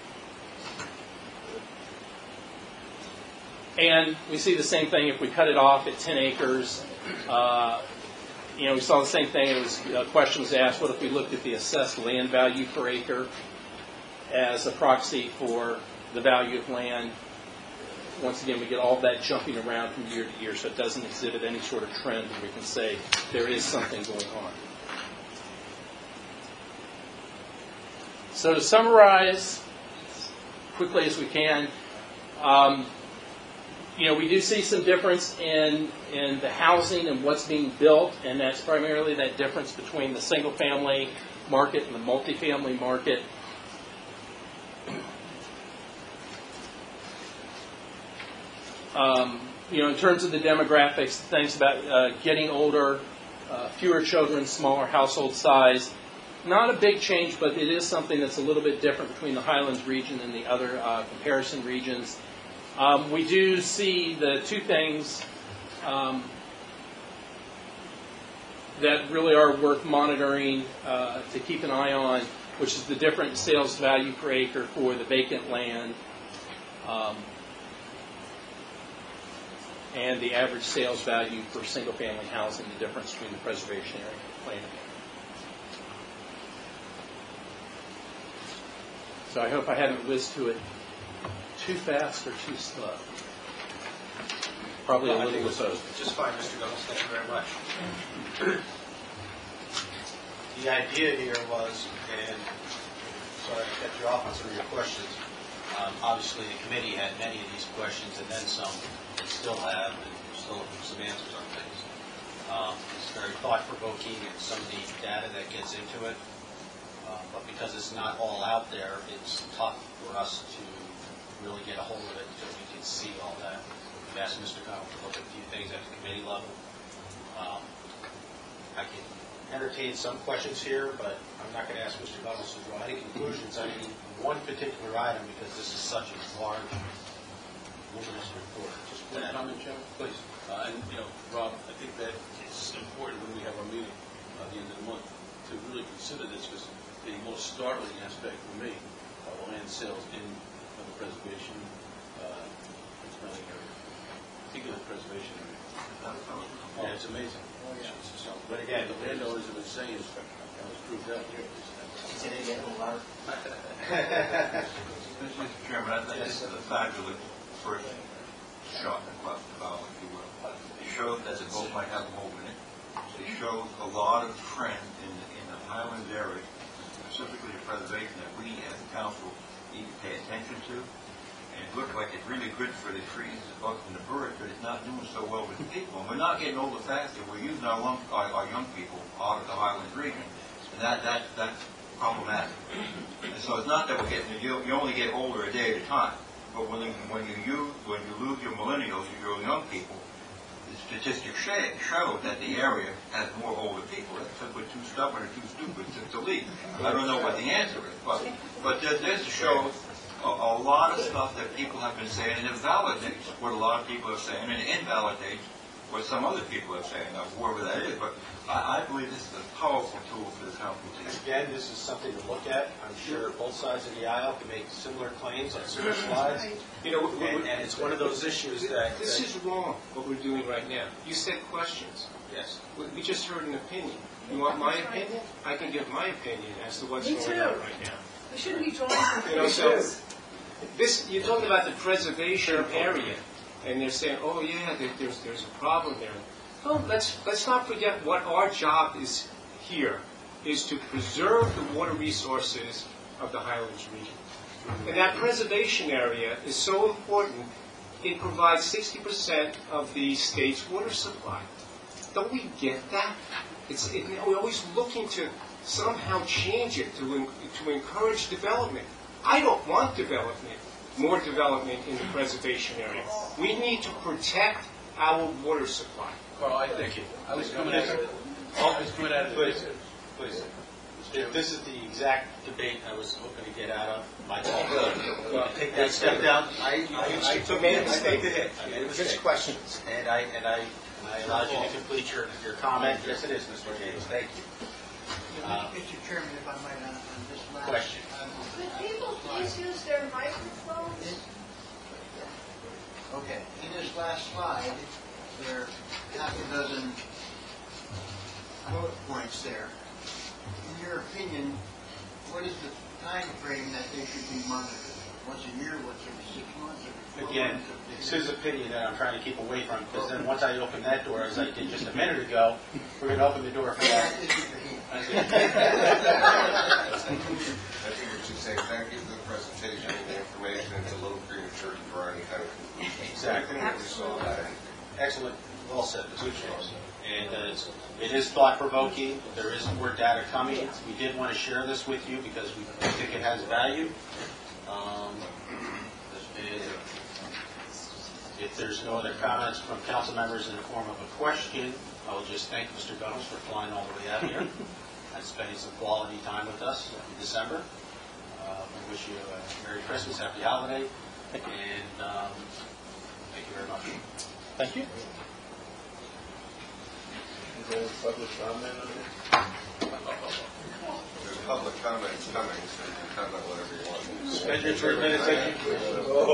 that. And we see the same thing if we cut it off at 10 acres. You know, we saw the same thing. It was a question was asked: what if we looked at the assessed land value per acre as a proxy for the value of land? Once again, we get all that jumping around from year to year, so it doesn't exhibit any sort of trend where we can say there is something going on. So to summarize quickly as we can, you know, we do see some difference in the housing and what's being built, and that's primarily that difference between the single-family market and the multifamily market. You know, in terms of the demographics, things about getting older, fewer children, smaller household size, not a big change, but it is something that's a little bit different between the Highlands region and the other comparison regions. We do see the two things that really are worth monitoring to keep an eye on, which is the different sales value per acre for the vacant land and the average sales value for single-family housing, the difference between the preservation area and planning area. So I hope I haven't whizzed to it too fast or too slow. Probably a little of both. Just fine, Mr. Gomes. Thank you very much. The idea here was, and sorry to cut you off on some of your questions, obviously the committee had many of these questions and then some, and still have, and still looking for some answers on things. It's very thought-provoking and some of the data that gets into it. But because it's not all out there, it's tough for us to really get a hold of it until we can see all that. We've asked Mr. Connell to look at a few things at the committee level. I can entertain some questions here, but I'm not going to ask Mr. Connell to draw any conclusions on any one particular item because this is such a large, voluminous report. Just One comment, Chairman? Please. And, you know, Rob, I think that it's important when we have our meeting at the end of the month to really consider this because the most startling aspect for me are land sales in the preservation planning area, particularly the preservation area. Yeah, it's amazing. But again, the landowners have been saying it's proved out here. Mr. Chairman, I think this is a fabulous first shot across the bow, if you will. It shows that the vote might have a hole in it. It shows a lot of trend in the Highlands area, specifically the preservation that we as a council need to pay attention to. And it looks like it's really good for the trees, the bugs, and the birds, but it's not doing so well with the people. And we're not getting older faster. We're using our young people out of the Highlands region. And that's problematic. And so it's not that we're getting, you only get older a day at a time. But when you lose your millennials, your young people, the statistics show that the area has more older people. Except we're too stubborn or too stupid to leave. I don't know what the answer is, but this shows a lot of stuff that people have been saying, and it validates what a lot of people are saying, and it invalidates what some other people are saying, whoever that is, but I believe this is a powerful tool for the company. Again, this is something to look at. I'm sure both sides of the aisle can make similar claims on similar slides. You know, And it's one of those issues that... This is wrong, what we're doing right now. You said questions. Yes. We just heard an opinion. You want my opinion? I can give my opinion as to what's Me going too. on right now. We shouldn't be drawing You know, so conclusions. this, you're talking about the preservation area, and they're saying, oh yeah, there's a problem there. No, let's not forget what our job is here, is to preserve the water resources of the Highlands region. And that preservation area is so important, it provides 60% of the state's water supply. Don't we get that? We're always looking to somehow change it, to encourage development. I don't want development, more development in the preservation area. We need to protect our water supply. Carl, I thank you. I was coming at it. Please. This is the exact debate I was hoping to get out of. My fault. Take that step down. I made a mistake. I made a mistake. Just questions. And I allowed you to complete your comment. Yes, it is, Mr. James. Thank you. Mr. Chairman, if I might, on this last... Question. Could people please use their microphones? Okay, in this last slide, there are half a dozen bullet points there. In your opinion, what is the time frame that they should be monitored? Once a year, once every 6 months, every 4 Again, months? it's his opinion that I'm trying to keep away from, because then once I open that door, as I did just a minute ago, we're going to open the door for that. I think we should say thank you for the presentation and the information. It's a little premature to draw any kind of conclusion. Exactly. We saw that. Excellent. Well said, Mr. James. And it is thought-provoking. There is more data coming. We did want to share this with you because we think it has value. If there's no other comments from council members in the form of a question, I will just thank Mr. Gomes for flying all the way out here and spending some quality time with us in December. We wish you a Merry Christmas, Happy Holiday, and thank you very much. Thank you. Is there public comment on this? There's public comments coming, so you can comment whatever you want. Spend your 3 minutes, thank you.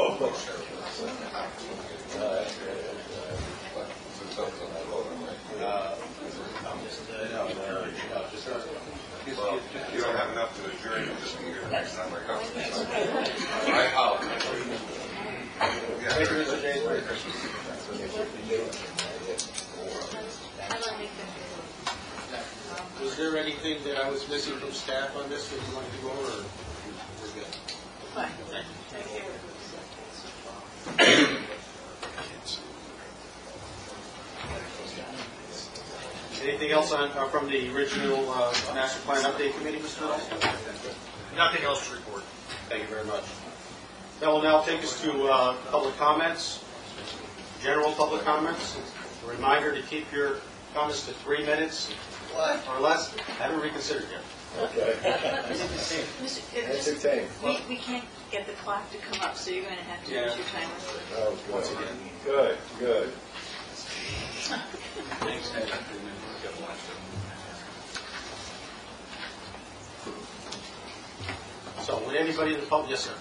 You don't have enough to adjourn this meeting next time I come. I apologize. Thank you, Mr. James. Merry Christmas. Was there anything that I was missing from staff on this that you wanted to go over, or we're good? Fine. Thank you. Anything else from the original Master Plan Update Committee, Mr. Mills? Nothing else to report. Thank you very much. That will now take us to public comments, general public comments. A reminder to keep your comments to 3 minutes or less. I haven't reconsidered yet. Okay. Entertain. We can't get the clock to come up, so you're going to have to use your timer. Oh, good. Good. Thanks, Ed. So, would anybody in the public, yes, sir?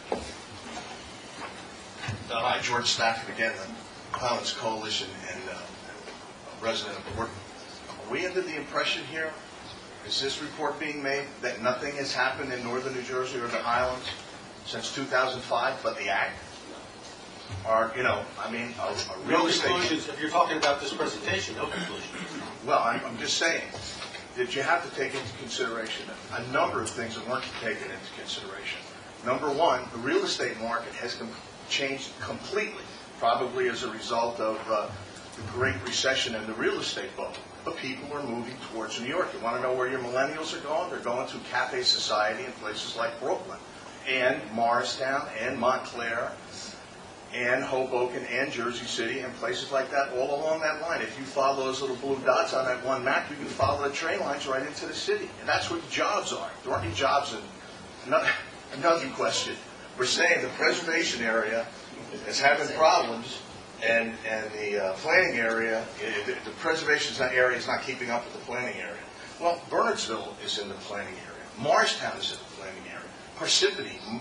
Hi, George Stafford again, the Highlands Coalition and a resident of Portland. Are we under the impression here, is this report being made, that nothing has happened in northern New Jersey or the Highlands since 2005 but the Act? Or, a real estate... Conclusions, if you're talking about this presentation, no conclusions. Well, I'm just saying that you have to take into consideration a number of things that weren't taken into consideration. Number one, the real estate market has changed completely, probably as a result of the Great Recession and the real estate bubble. But people are moving towards New York. You want to know where your millennials are going? They're going to Cafe Society in places like Brooklyn and Morristown and Montclair and Hoboken and Jersey City and places like that all along that line. If you follow those little blue dots on that one map, you can follow the train lines right into the city. And that's where the jobs are. There aren't any jobs in... Another question. We're saying the preservation area is having problems and the planning area, the preservation area is not keeping up with the planning area. Well, Bernardsville is in the planning area. Morristown is in the planning area. Parsippany,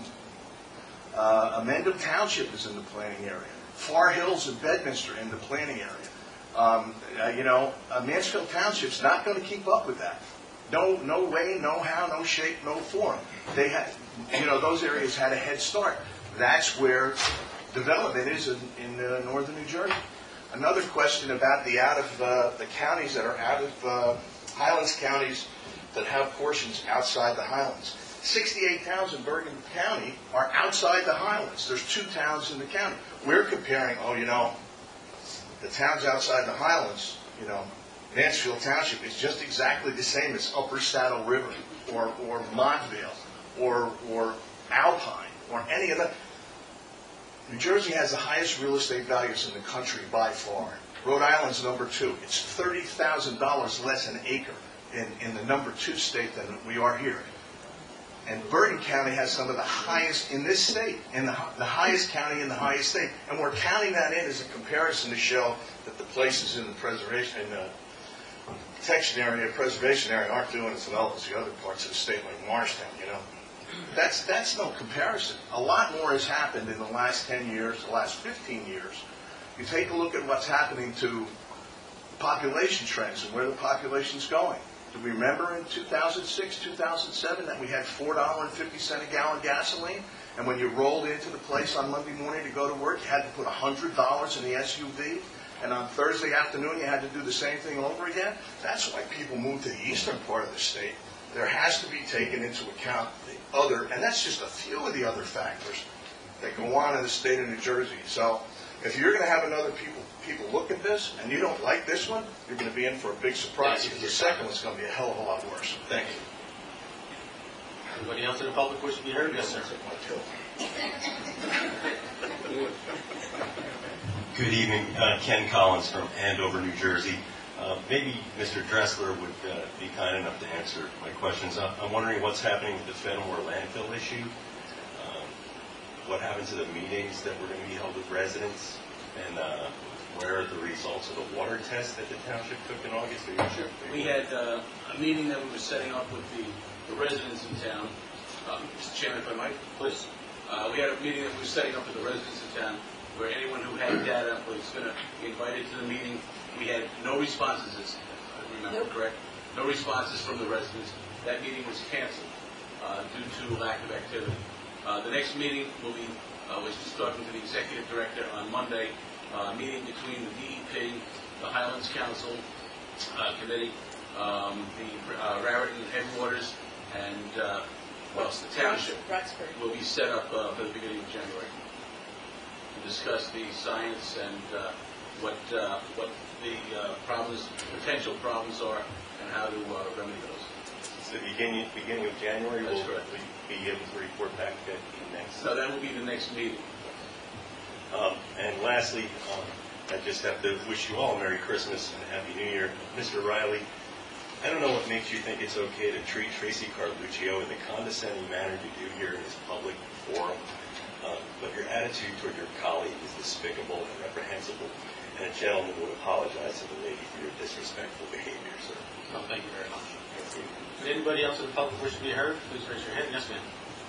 Amendham Township is in the planning area. Far Hills and Bedminster in the planning area. Mansfield Township's not going to keep up with that. No way, no how, no shape, no form. They had, those areas had a head start. That's where development is in northern New Jersey. Another question about the counties that are out of Highlands counties that have portions outside the Highlands. 68 towns in Bergen County are outside the Highlands. There's 2 towns in the county. We're comparing, the towns outside the Highlands, Mansfield Township is just exactly the same as Upper Saddle River or Montvale or Alpine or any of that. New Jersey has the highest real estate values in the country by far. Rhode Island's number 2. It's $30,000 less an acre in the number 2 state than we are here. And Bergen County has some of the highest in this state, and the highest county in the highest state. And we're counting that in as a comparison to show that the places in the preservation, in the protection area, preservation area, aren't doing as well as the other parts of the state, like Morristown. That's no comparison. A lot more has happened in the last 10 years, the last 15 years. You take a look at what's happening to population trends and where the population's going. Do we remember in 2006, 2007 that we had $4.50 a gallon gasoline? And when you rolled into the place on Monday morning to go to work, you had to put $100 in the SUV. And on Thursday afternoon, you had to do the same thing over again. That's why people move to the eastern part of the state. There has to be taken into account the other, and that's just a few of the other factors that go on in the state of New Jersey. So if you're going to have another people look at this, and you don't like this one, you're going to be in for a big surprise, because the second one's going to be a hell of a lot worse. Thank you. Anybody else in the public wish to be heard? Yes, sir. Good evening. Ken Collins from Andover, New Jersey. Maybe Mr. Dressler would be kind enough to answer my questions. I'm wondering what's happening with the Fenimore landfill issue. What happened to the meetings that were going to be held with residents? And where are the results of the water test that the township took in August? We had a meeting that we were setting up with the residents in town. Mr. Chairman, if I might, please. We had a meeting that we were setting up with the residents in town where anyone who had data was going to be invited to the meeting. We had no responses, if I remember correct. No responses from the residents. That meeting was canceled due to lack of activity. The next meeting will be, was just talking to the executive director on Monday, meeting between the DEP, the Highlands Council Committee, the Raritan Headwaters, and the township will be set up for the beginning of January to discuss the science and what the potential problems are and how to remedy those. So the beginning of January, will we be able to report back at the next? So that will be the next meeting. And lastly, I just have to wish you all a Merry Christmas and a Happy New Year. Mr. Riley, I don't know what makes you think it's okay to treat Tracy Carluccio in the condescending manner you do here in this public forum, but your attitude toward your colleague is despicable and reprehensible, and a gentleman would apologize to the lady for your disrespectful behavior, sir. No, thank you very much. Does anybody else in the public wish to be heard? Please raise your hand. Yes, ma'am.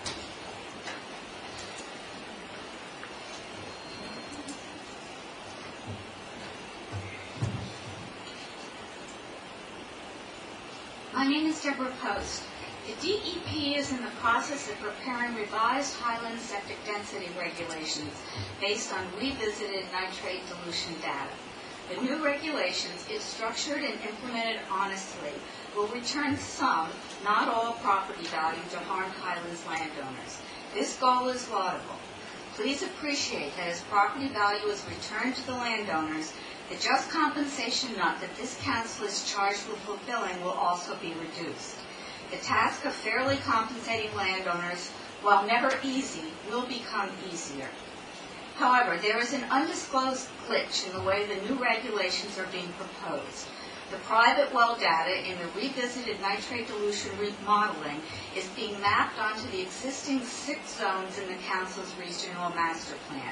My name is Deborah Post. The DEP is in the process of preparing revised Highland septic density regulations based on revisited nitrate dilution data. The new regulations, if structured and implemented honestly, will return some, not all, property value to harmed Highlands landowners. This goal is laudable. Please appreciate that as property value is returned to the landowners, the just compensation nut that this council is charged with fulfilling will also be reduced. The task of fairly compensating landowners, while never easy, will become easier. However, there is an undisclosed glitch in the way the new regulations are being proposed. The private well data in the revisited nitrate dilution remodeling is being mapped onto the existing 6 zones in the council's regional master plan.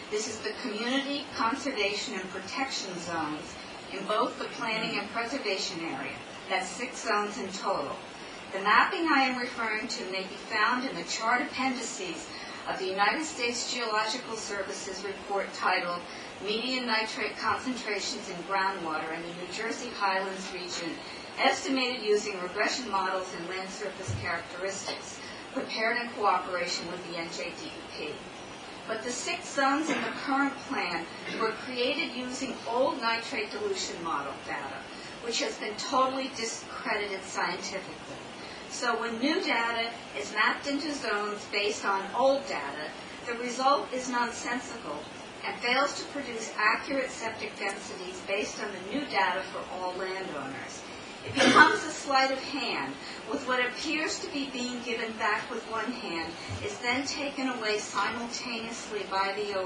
This is the community conservation and protection zones in both the planning and preservation area. That's 6 zones in total. The mapping I am referring to may be found in the chart appendices of the United States Geological Services report titled Median Nitrate Concentrations in Groundwater in the New Jersey Highlands Region, estimated using regression models and land surface characteristics, prepared in cooperation with the NJDEP. But the 6 zones in the current plan were created using old nitrate dilution model data, which has been totally discredited scientifically. So when new data is mapped into zones based on old data, the result is nonsensical and fails to produce accurate septic densities based on the new data for all landowners. It becomes a sleight of hand, with what appears to be being given back with one hand is then taken away simultaneously by the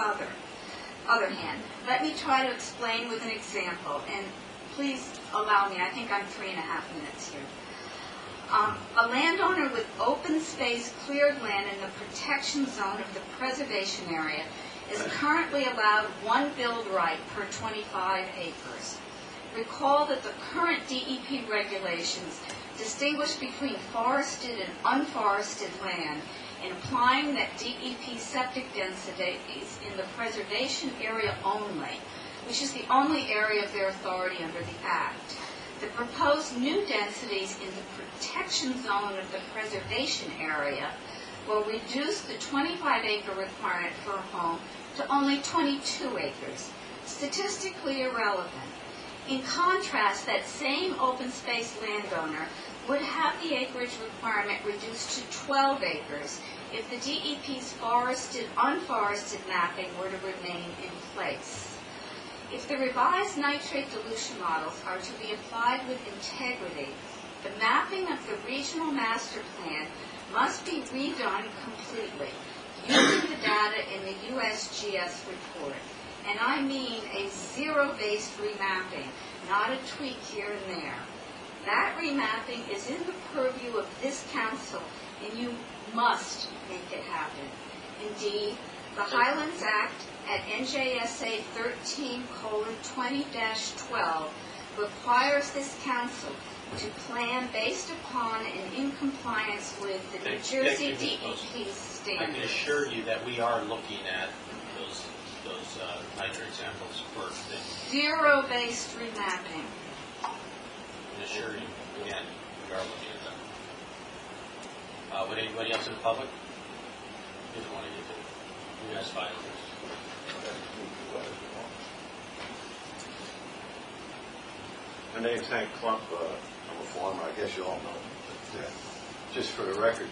other hand. Let me try to explain with an example, and please allow me, I think I'm 3.5 minutes here. A landowner with open space cleared land in the protection zone of the preservation area is currently allowed 1 build right per 25 acres. Recall that the current DEP regulations distinguish between forested and unforested land in applying that DEP septic densities in the preservation area only, which is the only area of their authority under the Act. The proposed new densities in the protection zone of the preservation area will reduce the 25-acre requirement for a home to only 22 acres, statistically irrelevant. In contrast, that same open space landowner would have the acreage requirement reduced to 12 acres if the DEP's forested-unforested mapping were to remain in place. If the revised nitrate dilution models are to be applied with integrity, the mapping of the regional master plan must be redone completely, using the data in the USGS report. And I mean a zero-based remapping, not a tweak here and there. That remapping is in the purview of this council, and you must make it happen. Indeed, the Highlands Act at NJSA 13:20-12 requires this council to plan based upon and in compliance with the New Jersey DEP standards. I can assure you that we are looking at those nitrate samples for things. Zero-based remapping. I can assure you, again, we are looking at them. Would anybody else in the public? Didn't want to get to it. You guys fine with this? My name's Hank Klump. I'm a farmer. I guess you all know me. But, just for the record,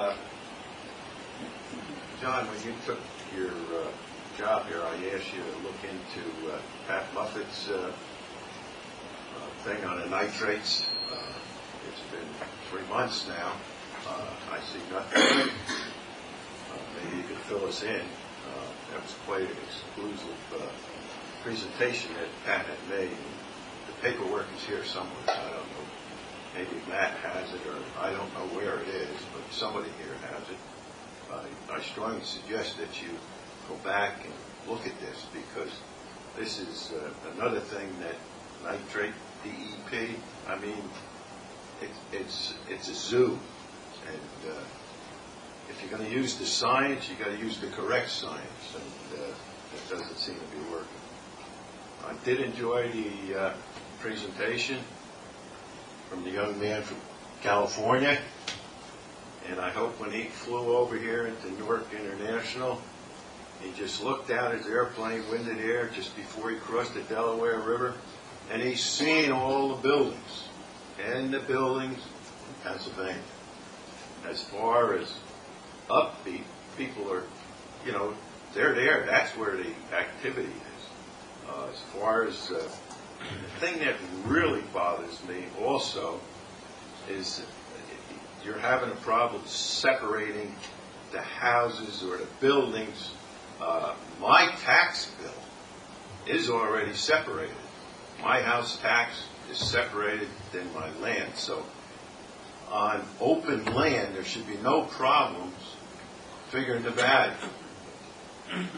John, when you took your job here, I asked you to look into Pat Moffat's thing on the nitrates. It's been 3 months now. I see nothing. Maybe you could fill us in. That was quite an exclusive presentation that Pat had made. The paperwork is here somewhere. I don't know. Maybe Matt has it, or I don't know where it is, but somebody here has it. I strongly suggest that you go back and look at this, because this is another thing that nitrate DEP, I mean, it's a zoo. And if you're going to use the science, you've got to use the correct science, and it doesn't seem to be working. I did enjoy the presentation from the young man from California, and I hope when he flew over here into Newark International, he just looked out his airplane, winded air, just before he crossed the Delaware River, and he's seen all the buildings, and the buildings in Pennsylvania. As far as upbeat, people are, they're there. That's where the activity is. As far as the thing that really bothers me also is you're having a problem separating the houses or the buildings. My tax bill is already separated. My house tax is separated than my land. So on open land, there should be no problems figuring the value.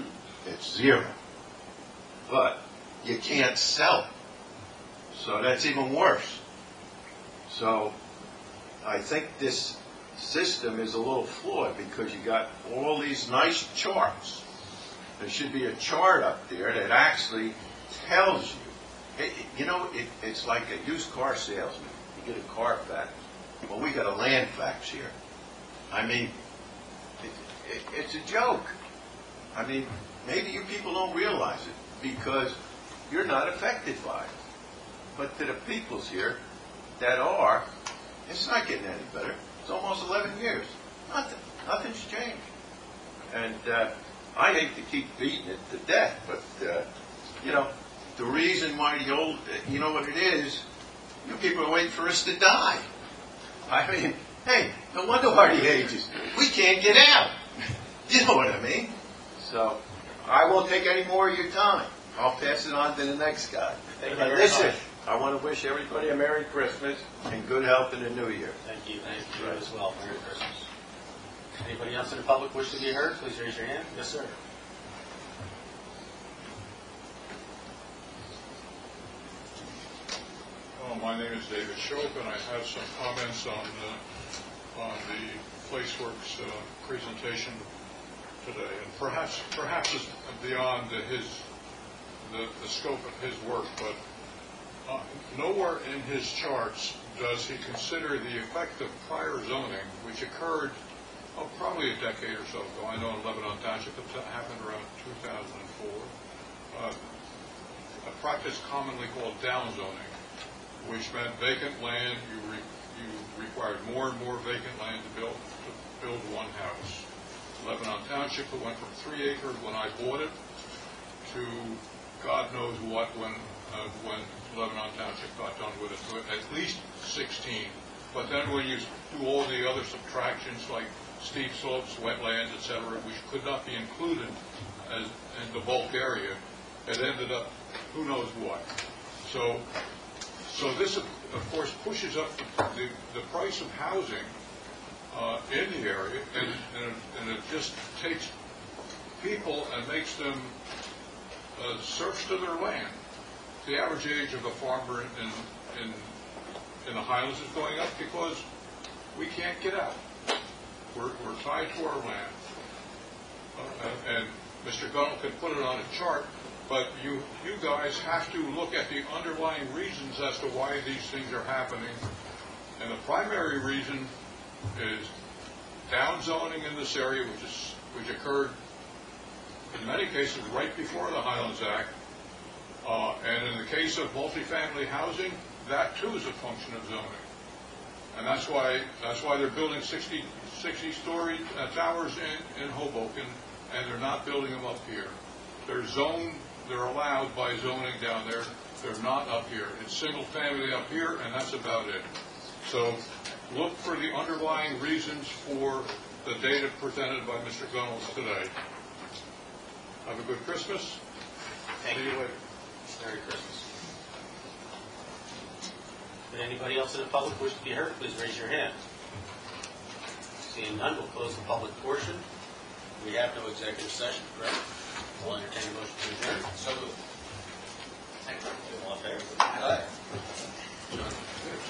It's zero. But you can't sell it. So that's even worse. So I think this system is a little flawed because you got all these nice charts. There should be a chart up there that actually tells you. It's like a used car salesman. You get a Carfax. Well, we got a Landfax here. I mean, it's a joke. I mean, maybe you people don't realize it because you're not affected by it. But to the peoples here that are, it's not getting any better. It's almost 11 years. Nothing's changed. And I hate to keep beating it to death, but, the reason why you know what it is, you people are waiting for us to die. I mean, hey, no wonder why the ages. We can't get out. You know what I mean? So, I won't take any more of your time. I'll pass it on to the next guy. Thank you But very listen, much. I want to wish everybody a Merry Christmas and good health in the New Year. Thank you. Thank you as well. Merry Christmas. Anybody else in the public wish to be heard? Please raise your hand. Yes, sir. My name is David Shope, and I have some comments on the PlaceWorks presentation today. And perhaps it's beyond the scope of his work, but nowhere in his charts does he consider the effect of prior zoning, which occurred probably a decade or so ago. I know in Lebanon Township it happened around 2004. A practice commonly called downzoning, which meant vacant land. You required more and more vacant land to build one house. Lebanon Township, it went from 3 acres when I bought it to God knows what when Lebanon Township got done with it, to at least 16. But then when you do all the other subtractions like steep slopes, wetlands, etc., which could not be included in the bulk area, it ended up who knows what. So this, of course, pushes up the price of housing in the area, and it just takes people and makes them serfs to their land. The average age of a farmer in the Highlands is going up because we can't get out. We're tied to our land. And Mr. Gunnell can put it on a chart, but you guys have to look at the underlying reasons as to why these things are happening. And the primary reason is downzoning in this area, which occurred in many cases right before the Highlands Act. And in the case of multifamily housing, that too is a function of zoning. And that's why they're building 60-story towers in Hoboken, and they're not building them up here. They're allowed by zoning down there. They're not up here. It's single family up here, and that's about it. So look for the underlying reasons for the data presented by Mr. Gunnell today. Have a good Christmas. Thank you. See you later. Merry Christmas. Would anybody else in the public wish to be heard? Please raise your hand. Seeing none, we'll close the public portion. We have no executive session, correct? We'll entertain a motion to adjourn. So moved. All in favor? Aye.